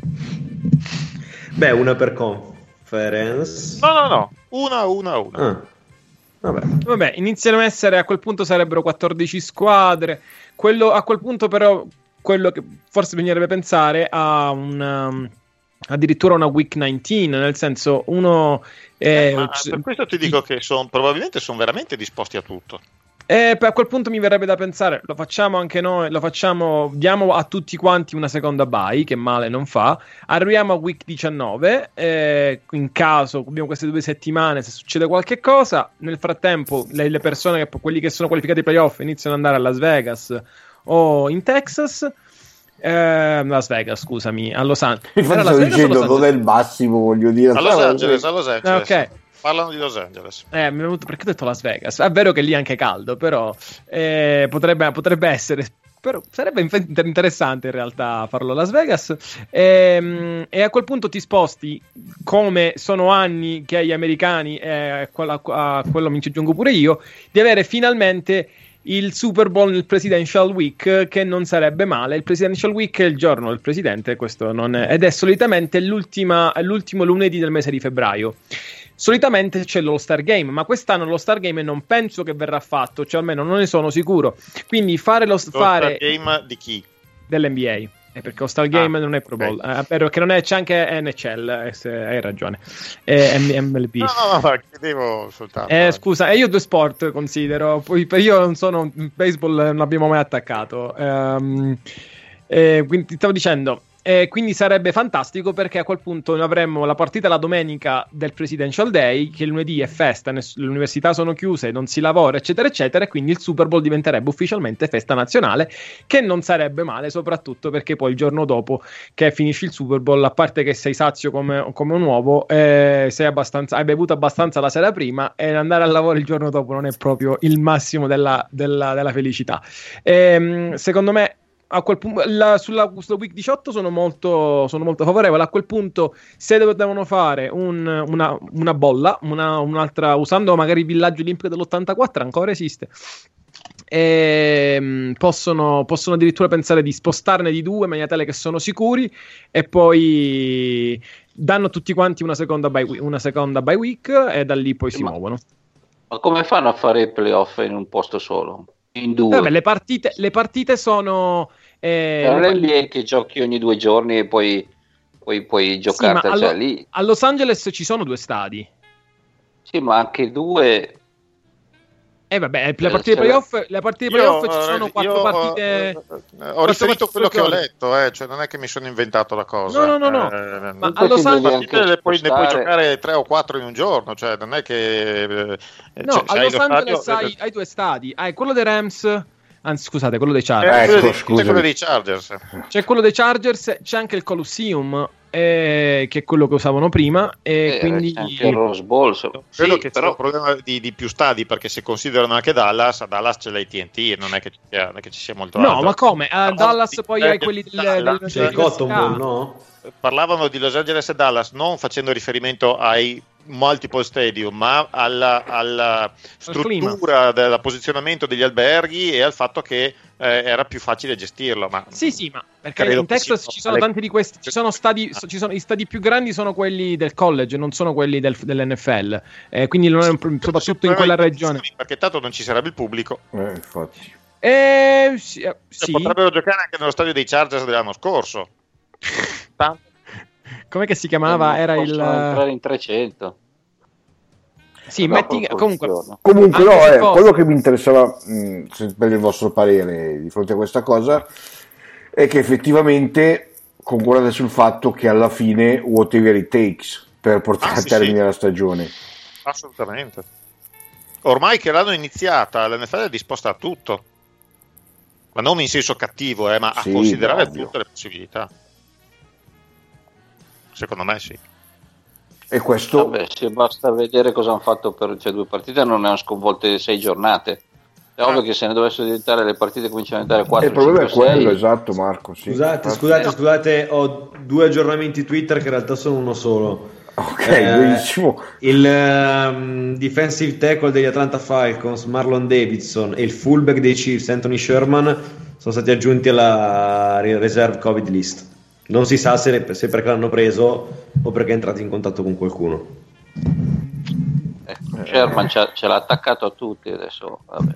Beh, una per conference. No, no, no, una, una, una. Ah. Vabbè. Vabbè, iniziano a essere, a quel punto sarebbero quattordici squadre. Quello, a quel punto però quello che forse bisognerebbe pensare a un addirittura una week diciannove, nel senso uno eh, eh, per questo ti dico che son, probabilmente sono veramente disposti a tutto. E a quel punto mi verrebbe da pensare, lo facciamo anche noi, lo facciamo, diamo a tutti quanti una seconda bye, che male non fa, arriviamo a week diciannove, eh, in caso abbiamo queste due settimane, se succede qualche cosa, nel frattempo le, le persone, che, quelli che sono qualificati ai playoff, iniziano ad andare a Las Vegas o in Texas, eh, Las Vegas, scusami, a Los Angeles. Infatti stavo dicendo non è il massimo, voglio dire. A Los Angeles, a Los Angeles. Ok. Parlano di Los Angeles. Eh, mi è venuto perché ho detto Las Vegas. È vero che lì è anche caldo, però eh, potrebbe, potrebbe essere. Però sarebbe interessante in realtà farlo a Las Vegas. E, e a quel punto ti sposti, come sono anni che agli americani, eh, a quello mi ci aggiungo pure io, di avere finalmente il Super Bowl nel Presidential Week, che non sarebbe male. Il Presidential Week è il giorno del presidente, questo non è, ed è solitamente l'ultima, l'ultimo lunedì del mese di febbraio. Solitamente c'è l'All-Star Game, ma quest'anno l'All-Star Game non penso che verrà fatto, cioè almeno non ne sono sicuro. Quindi fare lo fare Game di chi? Dell'N B A. Eh, perché All-Star Game ah, non è Pro Bowl, okay. eh, perché non è, c'è anche N H L, eh, se, hai ragione, eh, M L B. No, no, no, chiedevo soltanto. Eh, scusa, e io due sport considero, poi per io non sono, baseball non abbiamo mai attaccato. Um, eh, quindi stavo dicendo, eh, quindi sarebbe fantastico, perché a quel punto avremmo la partita la domenica del Presidential Day, che il lunedì è festa, ness- le università sono chiuse, non si lavora, eccetera eccetera, e quindi il Super Bowl diventerebbe ufficialmente festa nazionale, che non sarebbe male, soprattutto perché poi il giorno dopo che finisci il Super Bowl, a parte che sei sazio come, come un uovo, eh, sei abbastanza, hai bevuto abbastanza la sera prima, e andare al lavoro il giorno dopo non è proprio il massimo della, della, della felicità. E, secondo me a quel punto, la, sulla, sulla week diciotto sono molto, sono molto favorevole. A quel punto, se devono fare un, una, una bolla, una, un'altra, usando magari il villaggio olimpico dell'ottantaquattro, ancora esiste, e possono, possono addirittura pensare di spostarne di due in maniera tale che sono sicuri, e poi danno tutti quanti una seconda bye, una seconda bye week, e da lì poi si ma, muovono. Ma come fanno a fare i playoff in un posto solo? In due? Vabbè, le partite, le partite sono eh, non è lì che giochi ogni due giorni e poi poi puoi giocare, sì, cioè, allo, lì a Los Angeles ci sono due stadi. Sì, ma anche due. E eh vabbè, le partite di playoff, le partite di playoff ci sono quattro io, partite. Ho riferito quello che ho letto, eh, cioè non è che mi sono inventato la cosa. No, no, no, no. Eh, ma a Los Angeles le puoi, ne puoi giocare tre o quattro in un giorno, cioè non è che eh, no, cioè, a Los Angeles stadio, hai, hai due stadi, hai quello dei Rams. Anzi, scusate, quello dei Chargers. Eh, ecco, c'è quello dei Chargers. C'è quello dei Chargers, c'è anche il Colosseum, eh, che è quello che usavano prima. E eh, quindi anche il Rose Bowl. Credo sì, che però... c'è un problema di, di più stadi, perché se considerano anche Dallas, a Dallas c'è l'A T and T, non è che ci sia, non è che ci sia molto altro. No, ma come? A Dallas no, poi hai quelli del, del, c'è il Cotton Bowl, no? Parlavano di Los Angeles e Dallas non facendo riferimento ai multiple stadium, ma alla, alla struttura del posizionamento degli alberghi e al fatto che eh, era più facile gestirlo. Ma sì, sì, ma perché in Texas ci sono tanti di questi, ci sono stadi, ci sono, i stadi più grandi sono quelli del college, non sono quelli del, dell'N F L, eh, quindi non è un, soprattutto in quella regione, perché tanto non ci sarebbe il pubblico. Eh, infatti. Eh, sì, eh, sì. Potrebbero giocare anche nello stadio dei Chargers dell'anno scorso. Com'è che si chiamava? Era il entrare in trecento. Sì, no, metti comunque comunque no, eh, quello che mi interessava mh, per il vostro parere di fronte a questa cosa è che effettivamente concordate sul fatto che alla fine whatever it takes per portare ah, a termine sì. la stagione. Assolutamente. Ormai che l'hanno iniziata, l'N F L è disposta a tutto, ma non in senso cattivo, eh, ma sì, a considerare ovvio. tutte le possibilità. Secondo me sì. E questo Vabbè, se basta vedere cosa hanno fatto per cioè, due partite, non ne hanno sconvolte sei giornate. È ovvio che se ne dovessero diventare le partite cominciano a diventare quattro. Il problema cinque, è quello, sei. esatto, Marco. Sì. Scusate, scusate, no. scusate, ho due aggiornamenti Twitter che in realtà sono uno solo. Ok, eh, benissimo. Il um, defensive tackle degli Atlanta Falcons, Marlon Davidson, e il fullback dei Chiefs, Anthony Sherman, sono stati aggiunti alla reserve Covid list. Non si sa se, se perché l'hanno preso o perché è entrato in contatto con qualcuno. Ecco, Sherman ce, ce l'ha attaccato a tutti adesso. Vabbè.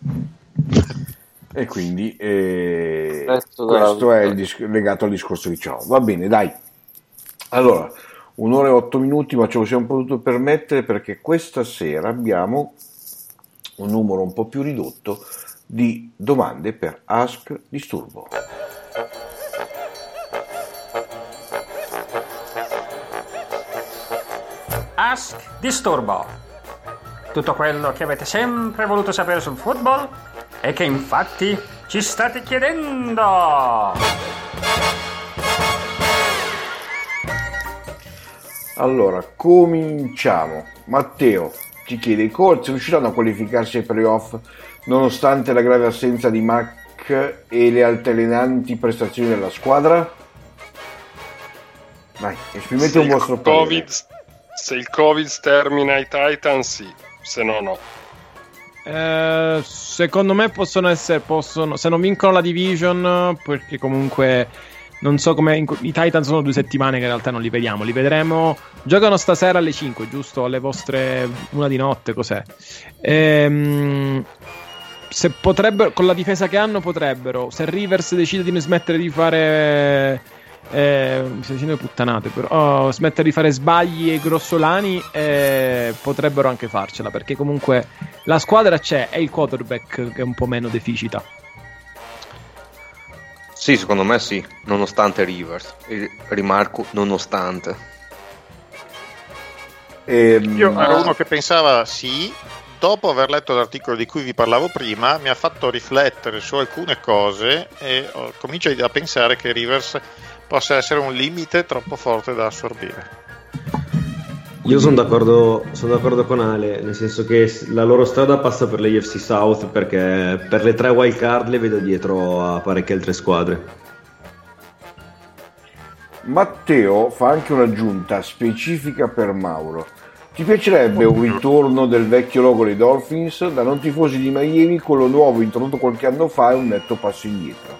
E quindi eh, questo è il dis- legato al discorso che diciamo. Va bene, dai. Allora, un'ora e otto minuti, ma ce lo siamo potuto permettere perché questa sera abbiamo un numero un po' più ridotto di domande per Ask Disturbo. Ask Disturbo. Tutto quello che avete sempre voluto sapere sul football e che infatti ci state chiedendo. Allora, cominciamo. Matteo ci chiede: i Colts riusciranno a qualificarsi ai playoff nonostante la grave assenza di Mac e le altalenanti prestazioni della squadra? Dai, esprimete se un vostro parere. COVID, se il Covid stermina i Titans, sì, se no no. Eh, secondo me possono essere, possono, se non vincono la division, perché comunque non so come i Titans sono due settimane che in realtà non li vediamo, li vedremo. Giocano stasera alle cinque, giusto? Alle vostre una di notte, cos'è? Ehm, se potrebbero, con la difesa che hanno, potrebbero. Se Rivers decide di non smettere di fare eh, mi sto dicendo puttanate, però oh, smettere di fare sbagli e grossolani, eh, potrebbero anche farcela, perché comunque la squadra c'è, è il quarterback che è un po' meno deficita. Sì, secondo me sì, nonostante Rivers. Rimarco nonostante. Ehm, Io ero uno che pensava sì, dopo aver letto l'articolo di cui vi parlavo prima, mi ha fatto riflettere su alcune cose e ho, comincio a pensare che Rivers possa essere un limite troppo forte da assorbire. Io sono d'accordo, sono d'accordo con Ale, nel senso che la loro strada passa per l'A F C South, perché per le tre wild card le vedo dietro a parecchie altre squadre. Matteo fa anche un'aggiunta specifica per Mauro. Ti piacerebbe un ritorno del vecchio logo dei Dolphins? Da non tifosi di Miami, quello nuovo introdotto qualche anno fa è un netto passo indietro.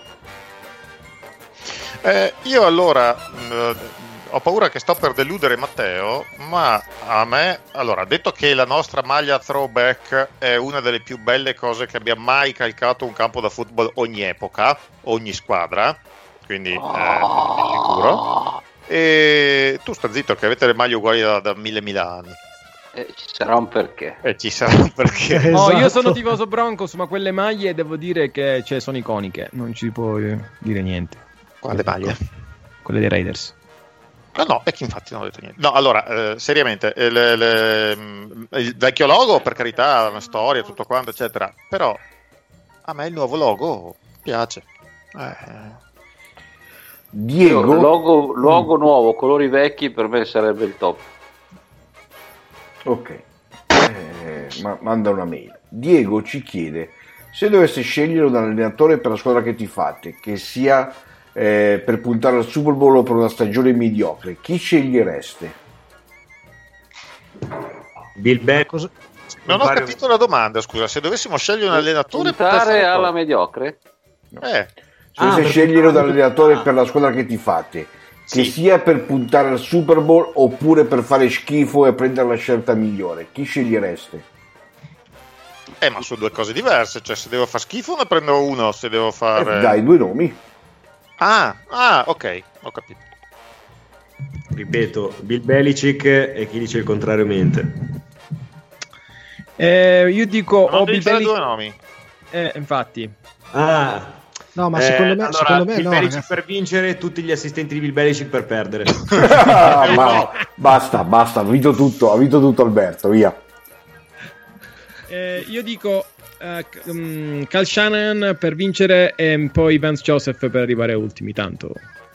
Eh, io allora mh, ho paura che sto per deludere Matteo, ma a me, allora, detto che la nostra maglia throwback è una delle più belle cose che abbia mai calcato un campo da football ogni epoca, ogni squadra, quindi eh, sicuro. E tu sta zitto che avete le maglie uguali da, da mille mila anni. Eh, ci sarà un perché. E ci sarà un perché. Oh, Esatto. io sono tifoso Broncos, ma quelle maglie devo dire che cioè, sono iconiche, non ci può dire niente. Quale maglie? Quelle dei Raiders. No, no, è che infatti non ho detto niente. No, allora, eh, seriamente, eh, le, le, il vecchio logo, per carità, ha una storia, tutto quanto, eccetera. Però a me il nuovo logo piace. Eh. Diego, Io, logo, logo nuovo, colori vecchi, per me sarebbe il top. ok, eh, ma manda una mail. Diego ci chiede: se dovesse scegliere un allenatore per la squadra che ti fate, che sia eh, per puntare al Super Bowl o per una stagione mediocre, chi scegliereste? Bill Beck. Cosa- Non ho capito la domanda, scusa. Se dovessimo scegliere un allenatore per Puntare fare alla cosa? mediocre? Eh, Se dovesse per scegliere un puntare- allenatore ah. per la squadra che ti fate, che Sì. sia per puntare al Super Bowl oppure per fare schifo e prendere la scelta migliore, chi scegliereste? eh, ma sono due cose diverse. Cioè, se devo fare schifo ne prendo uno, se devo fare... Eh, dai, due nomi. Ah, ah, ok, ho capito. Ripeto, Bill Belichick e chi dice il contrario mente. Eh, io dico Non o devi Bill fare Belichick- due nomi. eh, infatti. Ah, No, ma eh, secondo me, allora, secondo me Bill no, Belichick ragazzi. per vincere, tutti gli assistenti di Bill Belichick per perdere. Ah, ma- basta, basta, ha vinto tutto, ha vinto tutto Alberto, via. Eh, io dico eh, c- um, Cal Shanahan per vincere e poi Vance Joseph per arrivare ultimi, tanto.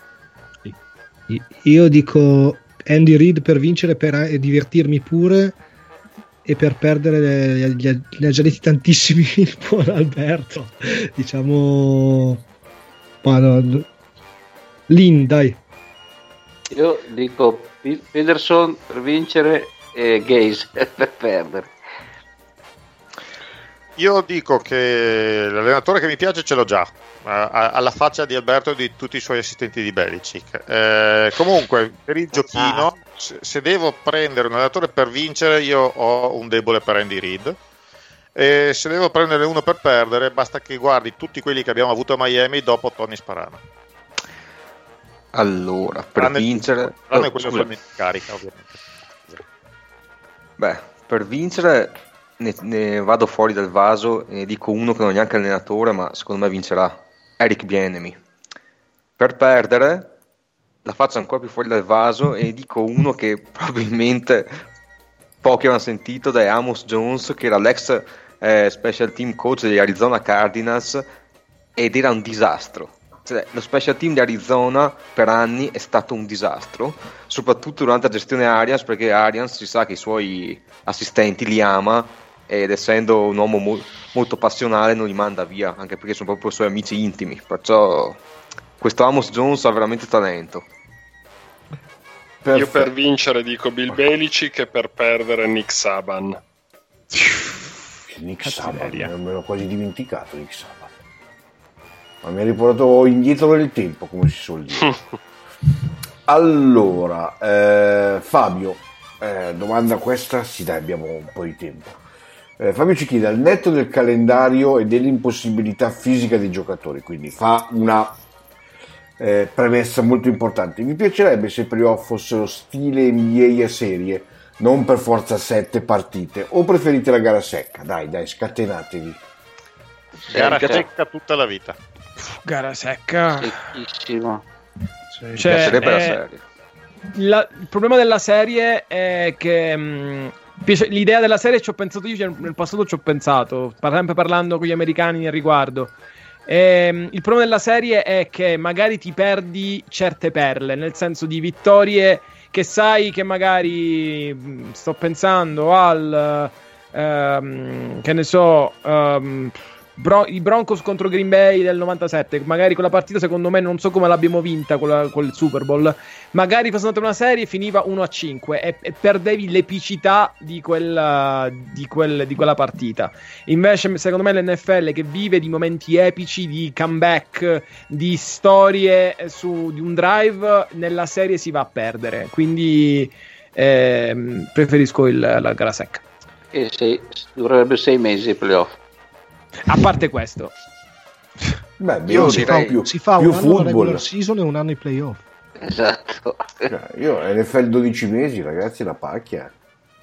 Io dico Andy Reid per vincere per, e divertirmi pure, e per perdere li li ha già detti tantissimi il buon Alberto, diciamo ma no, Lin, dai. Io dico P- Peterson per vincere e Gaze per perdere. Io dico che l'allenatore che mi piace ce l'ho già, a- a- alla faccia di Alberto e di tutti i suoi assistenti di Belichick. Eh, comunque, per il giochino, se, se devo prendere un allenatore per vincere, io ho un debole per Andy Reid. E se devo prendere uno per perdere, basta che guardi tutti quelli che abbiamo avuto a Miami dopo Tony Sparano. Allora, per Tranne- vincere... tranne oh, quello scusa. solamente in carica, ovviamente. Beh, per vincere ne, ne vado fuori dal vaso e ne dico uno che non è neanche allenatore, ma secondo me vincerà. Eric Bieniemy. Per perdere la faccio ancora più fuori dal vaso e dico uno che probabilmente pochi hanno sentito, da Amos Jones, che era l'ex eh, special team coach degli Arizona Cardinals ed era un disastro. Cioè, lo special team di Arizona per anni è stato un disastro, soprattutto durante la gestione Arians, perché Arians si sa che i suoi assistenti li ama ed essendo un uomo mo- molto passionale non li manda via, anche perché sono proprio suoi amici intimi, perciò questo Amos Jones ha veramente talento. Io per vincere dico Bill Belichick e per perdere Nick Saban. Nick Saban, me l'ho quasi dimenticato Nick Saban, ma mi ha riportato indietro nel tempo, come si suol dire. Allora, eh, Fabio, eh, domanda questa, sì dai, abbiamo un po' di tempo. Eh, Fabio ci chiede, al netto del calendario e dell'impossibilità fisica dei giocatori, quindi fa una eh, premessa molto importante, mi piacerebbe se i playoff fossero stile N B A a serie, non per forza sette partite, o preferite la gara secca? Dai, dai, scatenatevi. Gara secca tutta la vita. Gara secca. Seccissimo. Sì. Cioè, piacerebbe la eh, serie. la- il problema della serie è che mh, piace- l'idea della serie ci ho pensato io, cioè, nel passato ci ho pensato, par- sempre parlando con gli americani al riguardo. Ehm, il problema della serie è che magari ti perdi certe perle, nel senso di vittorie che sai che magari mh, sto pensando al ehm, che ne so ehm, Bro- i Broncos contro Green Bay del novantasette, magari quella partita secondo me non so come l'abbiamo vinta quella, quel Super Bowl, magari fosse andata una serie finiva uno a cinque e, e perdevi l'epicità di quella, di, quel, di quella partita. Invece secondo me l'N F L, che vive di momenti epici, di comeback, di storie su, di un drive, nella serie si va a perdere, quindi ehm, preferisco il, la gara secca. E sei, durerebbe sei mesi i playoff. A parte questo, Beh, Io io si, direi- fa, più, si fa più un anno la football. regular season e un anno i playoff. Esatto. Cioè, io N F L dodici mesi, ragazzi, la pacchia.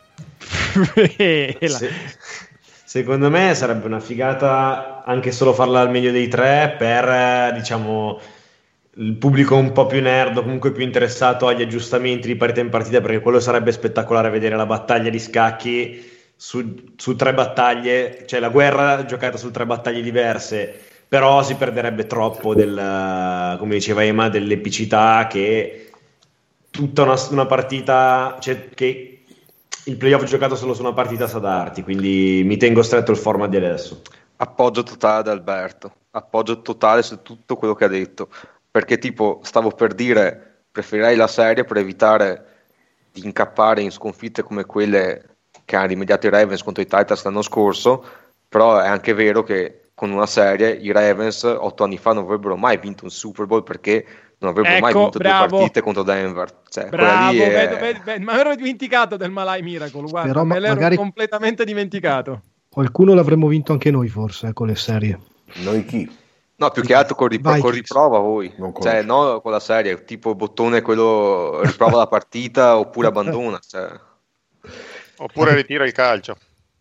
Se- secondo me sarebbe una figata anche solo farla al meglio dei tre per, eh, diciamo, il pubblico un po' più nerd, comunque più interessato agli aggiustamenti di partita in partita, perché quello sarebbe spettacolare, vedere la battaglia di scacchi su, su tre battaglie, cioè la guerra giocata su tre battaglie diverse, però si perderebbe troppo del, come diceva Emma, dell'epicità che tutta una, una partita, cioè che il playoff giocato solo su una partita sa darti, quindi mi tengo stretto il format di adesso. Appoggio totale ad Alberto, appoggio totale su tutto quello che ha detto, perché tipo stavo per dire preferirei la serie per evitare di incappare in sconfitte come quelle che hanno rimediato i Ravens contro i Titans l'anno scorso, però è anche vero che con una serie i Ravens otto anni fa non avrebbero mai vinto un Super Bowl, perché non avrebbero Ecco, mai vinto bravo. due partite contro Denver, cioè, quella bravo, lì è- vedo, vedo, vedo, ma ero dimenticato del Malai Miracle, guarda, Però ma- me l'ero magari- completamente dimenticato. Qualcuno l'avremmo vinto anche noi forse, eh, con le serie. Noi chi? No, più che altro con, ripro- Vikings. con riprova voi, Non cioè conosco. no con la serie, tipo bottone quello riprova la partita oppure abbandona, cioè. Oppure ritira il calcio.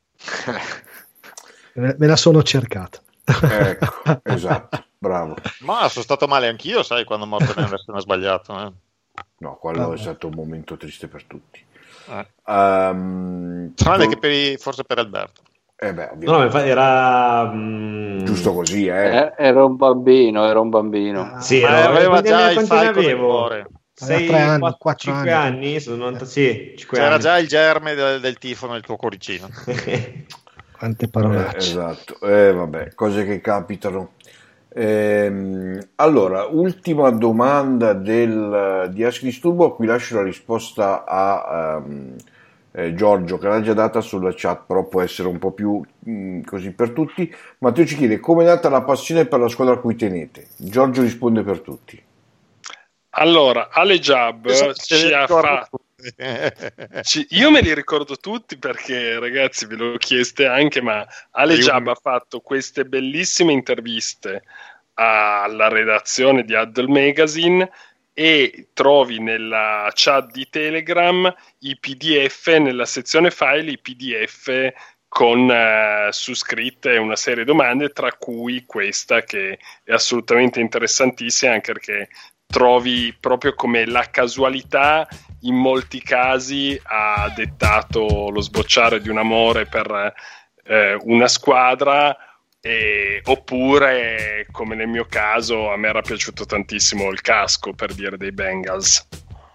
Me me la sono cercata. Ecco, esatto, bravo. Ma sono stato male anch'io, sai, quando Morten Anderson ha sbagliato. Eh. No, quello Vabbè. è stato un momento triste per tutti. Eh. Ehm, Tranne che per i- forse per Alberto. Eh beh, No, no, ovviamente, infatti era mm, giusto così, eh. Eh, era un bambino, era un bambino. Sì, Ma no, aveva quanti già anni- il quanti ne falco del avevo? cuore. Aveva sei, tre anni, quattro, quattro cinque anni. anni, sono novanta, sì, cinque C'era anni. già il germe del, del tifo nel tuo cuoricino. Quante Eh, parolacce. esatto, eh, vabbè, cose che capitano. Ehm, allora, ultima domanda del, di Ask Disturbo, a cui lascio la risposta a ehm, eh, Giorgio, che l'ha già data sulla chat, però può essere un po' più mh, così per tutti. Matteo ci chiede come è nata la passione per la squadra a cui tenete. Giorgio risponde per tutti. Allora, Ale Jab Se ci ne ha ricordo fatto. tutti. Ci- io me li ricordo tutti perché, ragazzi, ve l'ho chieste anche, ma Ale Io- Jab ha fatto queste bellissime interviste alla redazione di Huddle Magazine, e trovi nella chat di Telegram i P D F, nella sezione file, i P D F con eh, su scritte una serie di domande, tra cui questa che è assolutamente interessantissima, anche perché trovi proprio come la casualità in molti casi ha dettato lo sbocciare di un amore per eh, una squadra, e, oppure come nel mio caso a me era piaciuto tantissimo il casco, per dire, dei Bengals.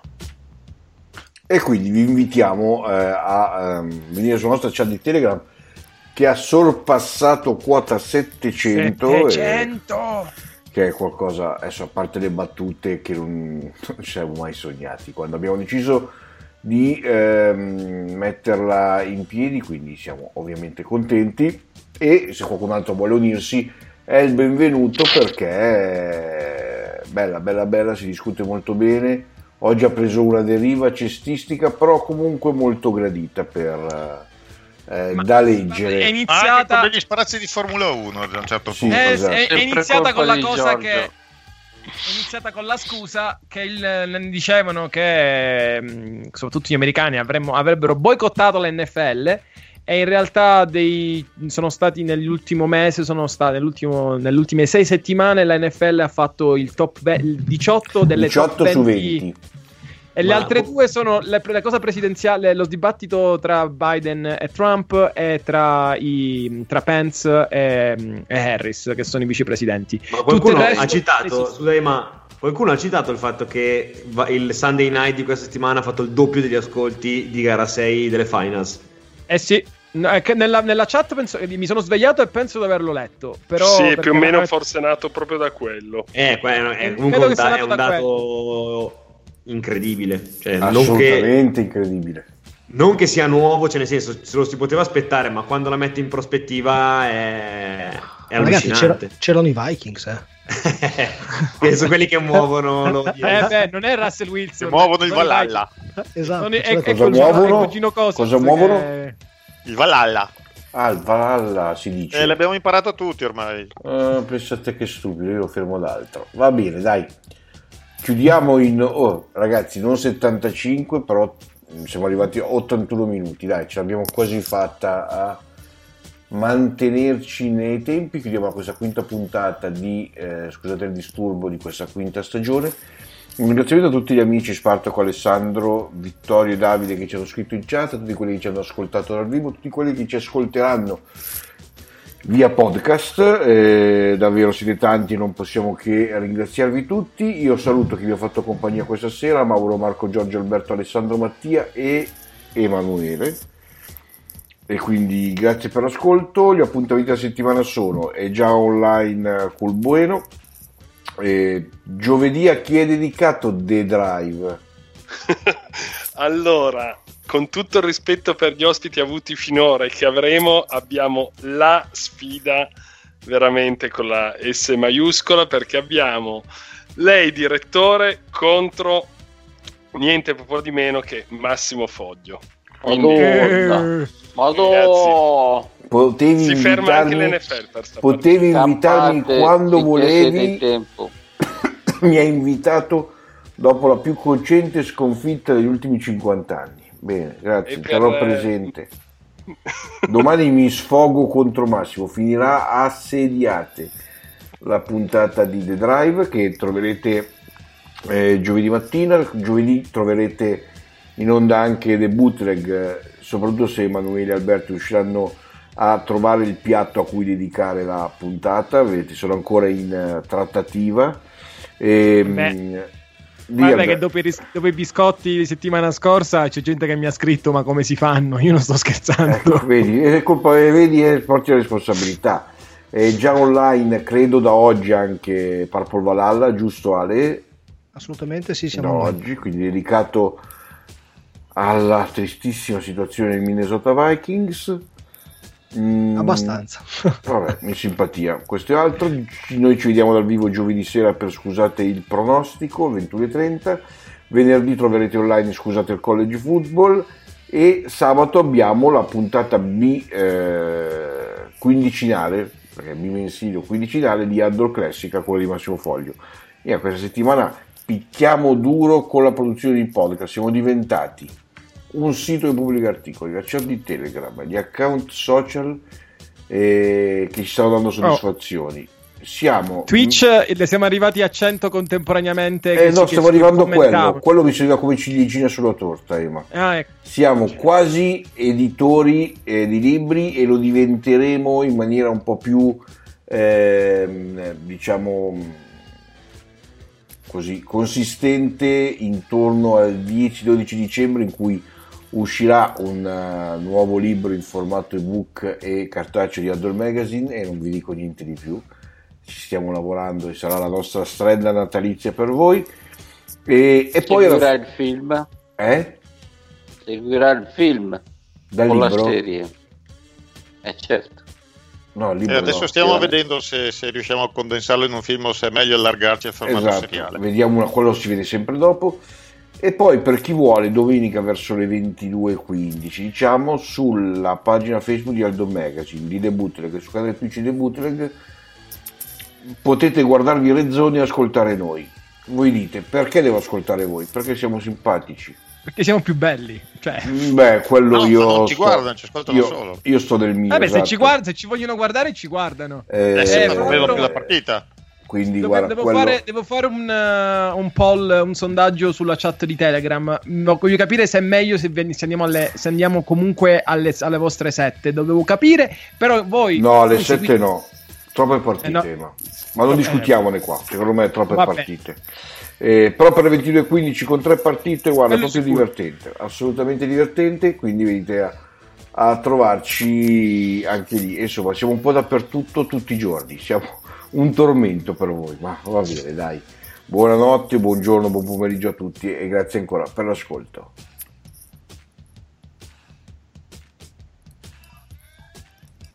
E quindi vi invitiamo eh, a ehm, venire sulla nostra chat di Telegram, che ha sorpassato quota settecento, settecento! e- che è qualcosa, adesso, a parte le battute che non, non ci siamo mai sognati quando abbiamo deciso di ehm, metterla in piedi, quindi siamo ovviamente contenti. e se qualcun altro vuole unirsi è il benvenuto, perché bella bella bella, si discute molto bene. Oggi ha preso una deriva cestistica, però comunque molto gradita per eh, da leggere. Anche È iniziata con degli sparazzi di Formula uno ad un certo Sì, punto. è, esatto. è- è Sempre iniziata colpa con la di cosa Giorgio. che è iniziata con la scusa che il, ne dicevano che mh, soprattutto gli americani avremmo, avrebbero boicottato l'N F L, e in realtà dei, sono stati nell'ultimo mese, sono state nell'ultimo, nelle ultime sei settimane la N F L ha fatto il top ve- il diciotto delle diciotto top su venti, venti. e le Ma- altre due sono le, la cosa presidenziale, lo dibattito tra Biden e Trump, e tra, i, tra Pence e, e Harris, che sono i vicepresidenti. Ma Tutto qualcuno il resto- ha citato, eh sì. scusate, ma qualcuno ha citato il fatto che va- il Sunday Night di questa settimana ha fatto il doppio degli ascolti di gara sei delle finals. Eh sì, no, è che nella, nella chat penso, mi sono svegliato e penso di averlo letto. Però sì, perché più o meno veramente- forse è nato proprio da quello. Eh, que- è, Eh, comunque credo un, che sia da- è nato un da dato incredibile. Cioè, non che, Assolutamente incredibile. non che sia nuovo, cioè nel senso se lo si poteva aspettare, ma quando la metti in prospettiva è, è Ragazzi, c'era- allucinante. c'erano i Vikings, eh. Che sono quelli che muovono l'audience. Eh beh, non è Russell Wilson. Che muovono il sono i Valhalla. Esatto. Sono i- c'era- è, è cosa cugino, muovono? è cugino Cousins Cosa che- muovono? Il Valhalla. Ah, il Valhalla si dice. Eh, l'abbiamo imparato tutti ormai. Ah, pensate che stupido, io lo fermo d'altro. Va bene, dai. Chiudiamo in... Oh, ragazzi, non settantacinque, però siamo arrivati a ottantuno minuti. Dai, ce l'abbiamo quasi fatta a mantenerci nei tempi. Chiudiamo questa quinta puntata di... Eh, scusate il disturbo, di questa quinta stagione. Un ringraziamento a tutti gli amici Spartaco, Alessandro, Vittorio e Davide che ci hanno scritto in chat, a tutti quelli che ci hanno ascoltato dal vivo, tutti quelli che ci ascolteranno via podcast. Eh, davvero siete tanti, non possiamo che ringraziarvi tutti. Io saluto chi vi ha fatto compagnia questa sera: Mauro, Marco, Giorgio, Alberto, Alessandro, Mattia e Emanuele. E quindi grazie per l'ascolto. Gli appuntamenti della settimana sono: è già online col Bueno. Eh, giovedì a chi è dedicato The Drive? Allora, con tutto il rispetto per gli ospiti avuti finora e che avremo, abbiamo la sfida veramente con la S maiuscola, perché abbiamo lei direttore contro niente po' di meno che Massimo Foglio. Madonna. Madonna. Potevi Si ferma anche invitarmi, l'N F L per sta potevi invitarmi Campate quando finché siete in volevi. tempo. Mi hai invitato dopo la più cocente sconfitta degli ultimi cinquanta anni. Bene, grazie, E per- sarò presente. Domani mi sfogo contro Massimo. Finirà assediate la puntata di The Drive che troverete eh, giovedì mattina. Giovedì troverete in onda anche The Bootleg, eh, soprattutto se Emanuele e Alberto riusciranno a trovare il piatto a cui dedicare la puntata. Vedete, sono ancora in uh, trattativa. E, Beh. mh, Guarda via, che dopo i, ris- dopo i biscotti di settimana scorsa c'è gente che mi ha scritto: ma come si fanno? Io non sto scherzando. ecco, vedi, è colpa, vedi, è porti la responsabilità. È già online, credo da oggi, anche Purple Valhalla, giusto Ale? Assolutamente sì, Da siamo noi. oggi, quindi dedicato alla tristissima situazione del Minnesota Vikings. Mm, Abbastanza. Vabbè, in simpatia. Questo è altro. Noi ci vediamo dal vivo giovedì sera per Scusate il pronostico, ventuno e trenta. Venerdì troverete online Scusate il college football. E sabato abbiamo la puntata B eh, quindicinale, perché bimensile o quindicinale di Outdoor Classica, quella di Massimo Foglio. E questa settimana picchiamo duro con la produzione di podcast. Siamo diventati un sito che pubblica articoli, la chat di Telegram, gli account social eh, che ci stanno dando soddisfazioni. Siamo Twitch, eh, siamo arrivati a cento contemporaneamente. eh che no, ci- stiamo che arrivando a quello. commentavano. Quello mi serviva come ciliegina sulla torta, Ema. Ah, ecco. Siamo quasi editori eh, di libri e lo diventeremo in maniera un po' più ehm, diciamo così consistente intorno al dieci dodici dicembre, in cui uscirà un uh, nuovo libro in formato ebook e cartaceo di Outdoor Magazine, e non vi dico niente di più. Ci stiamo lavorando e sarà la nostra strenda natalizia per voi. E, e poi Seguirà alla... il film. eh? Seguirà il film Dal con libro? la serie. Eh certo. No, e adesso stiamo vedendo se, se riusciamo a condensarlo in un film o se è meglio allargarci al formato esatto, seriale. Vediamo una, quello si vede sempre dopo. E poi per chi vuole, domenica verso le ventidue e quindici, diciamo, sulla pagina Facebook di Aldo Magazine di The Bootleg, su canale Twitch The Bootleg, potete guardarvi Rezzoni e ascoltare noi. Voi dite, perché devo ascoltare voi? Perché siamo simpatici. Perché siamo più belli. Cioè. Beh, quello no, io non ci sto, guardano, ci ascoltano io, solo. Io sto del mio. Vabbè, esatto. se, ci guarda, se ci vogliono guardare, ci guardano. Eh, eh, sì, eh, ma non vedo più la partita. Quindi Devo, guarda, devo, quello... fare, devo fare un, uh, un poll, un sondaggio sulla chat di Telegram. Voglio capire se è meglio se, ven- se, andiamo, alle, se andiamo comunque alle, alle vostre sette. Dovevo capire, però voi... No, alle voi sette seguite... no. Troppe partite, eh no. ma. ma non Vabbè. discutiamone qua. Secondo me troppe Vabbè. partite. Eh, però per le ventidue e quindici con tre partite, guarda, è Quello proprio sicuro. divertente. Assolutamente divertente. Quindi venite a, a trovarci anche lì. E insomma, siamo un po' dappertutto tutti i giorni. Siamo un tormento per voi, ma va bene, dai. Buonanotte, buongiorno, buon pomeriggio a tutti e grazie ancora per l'ascolto.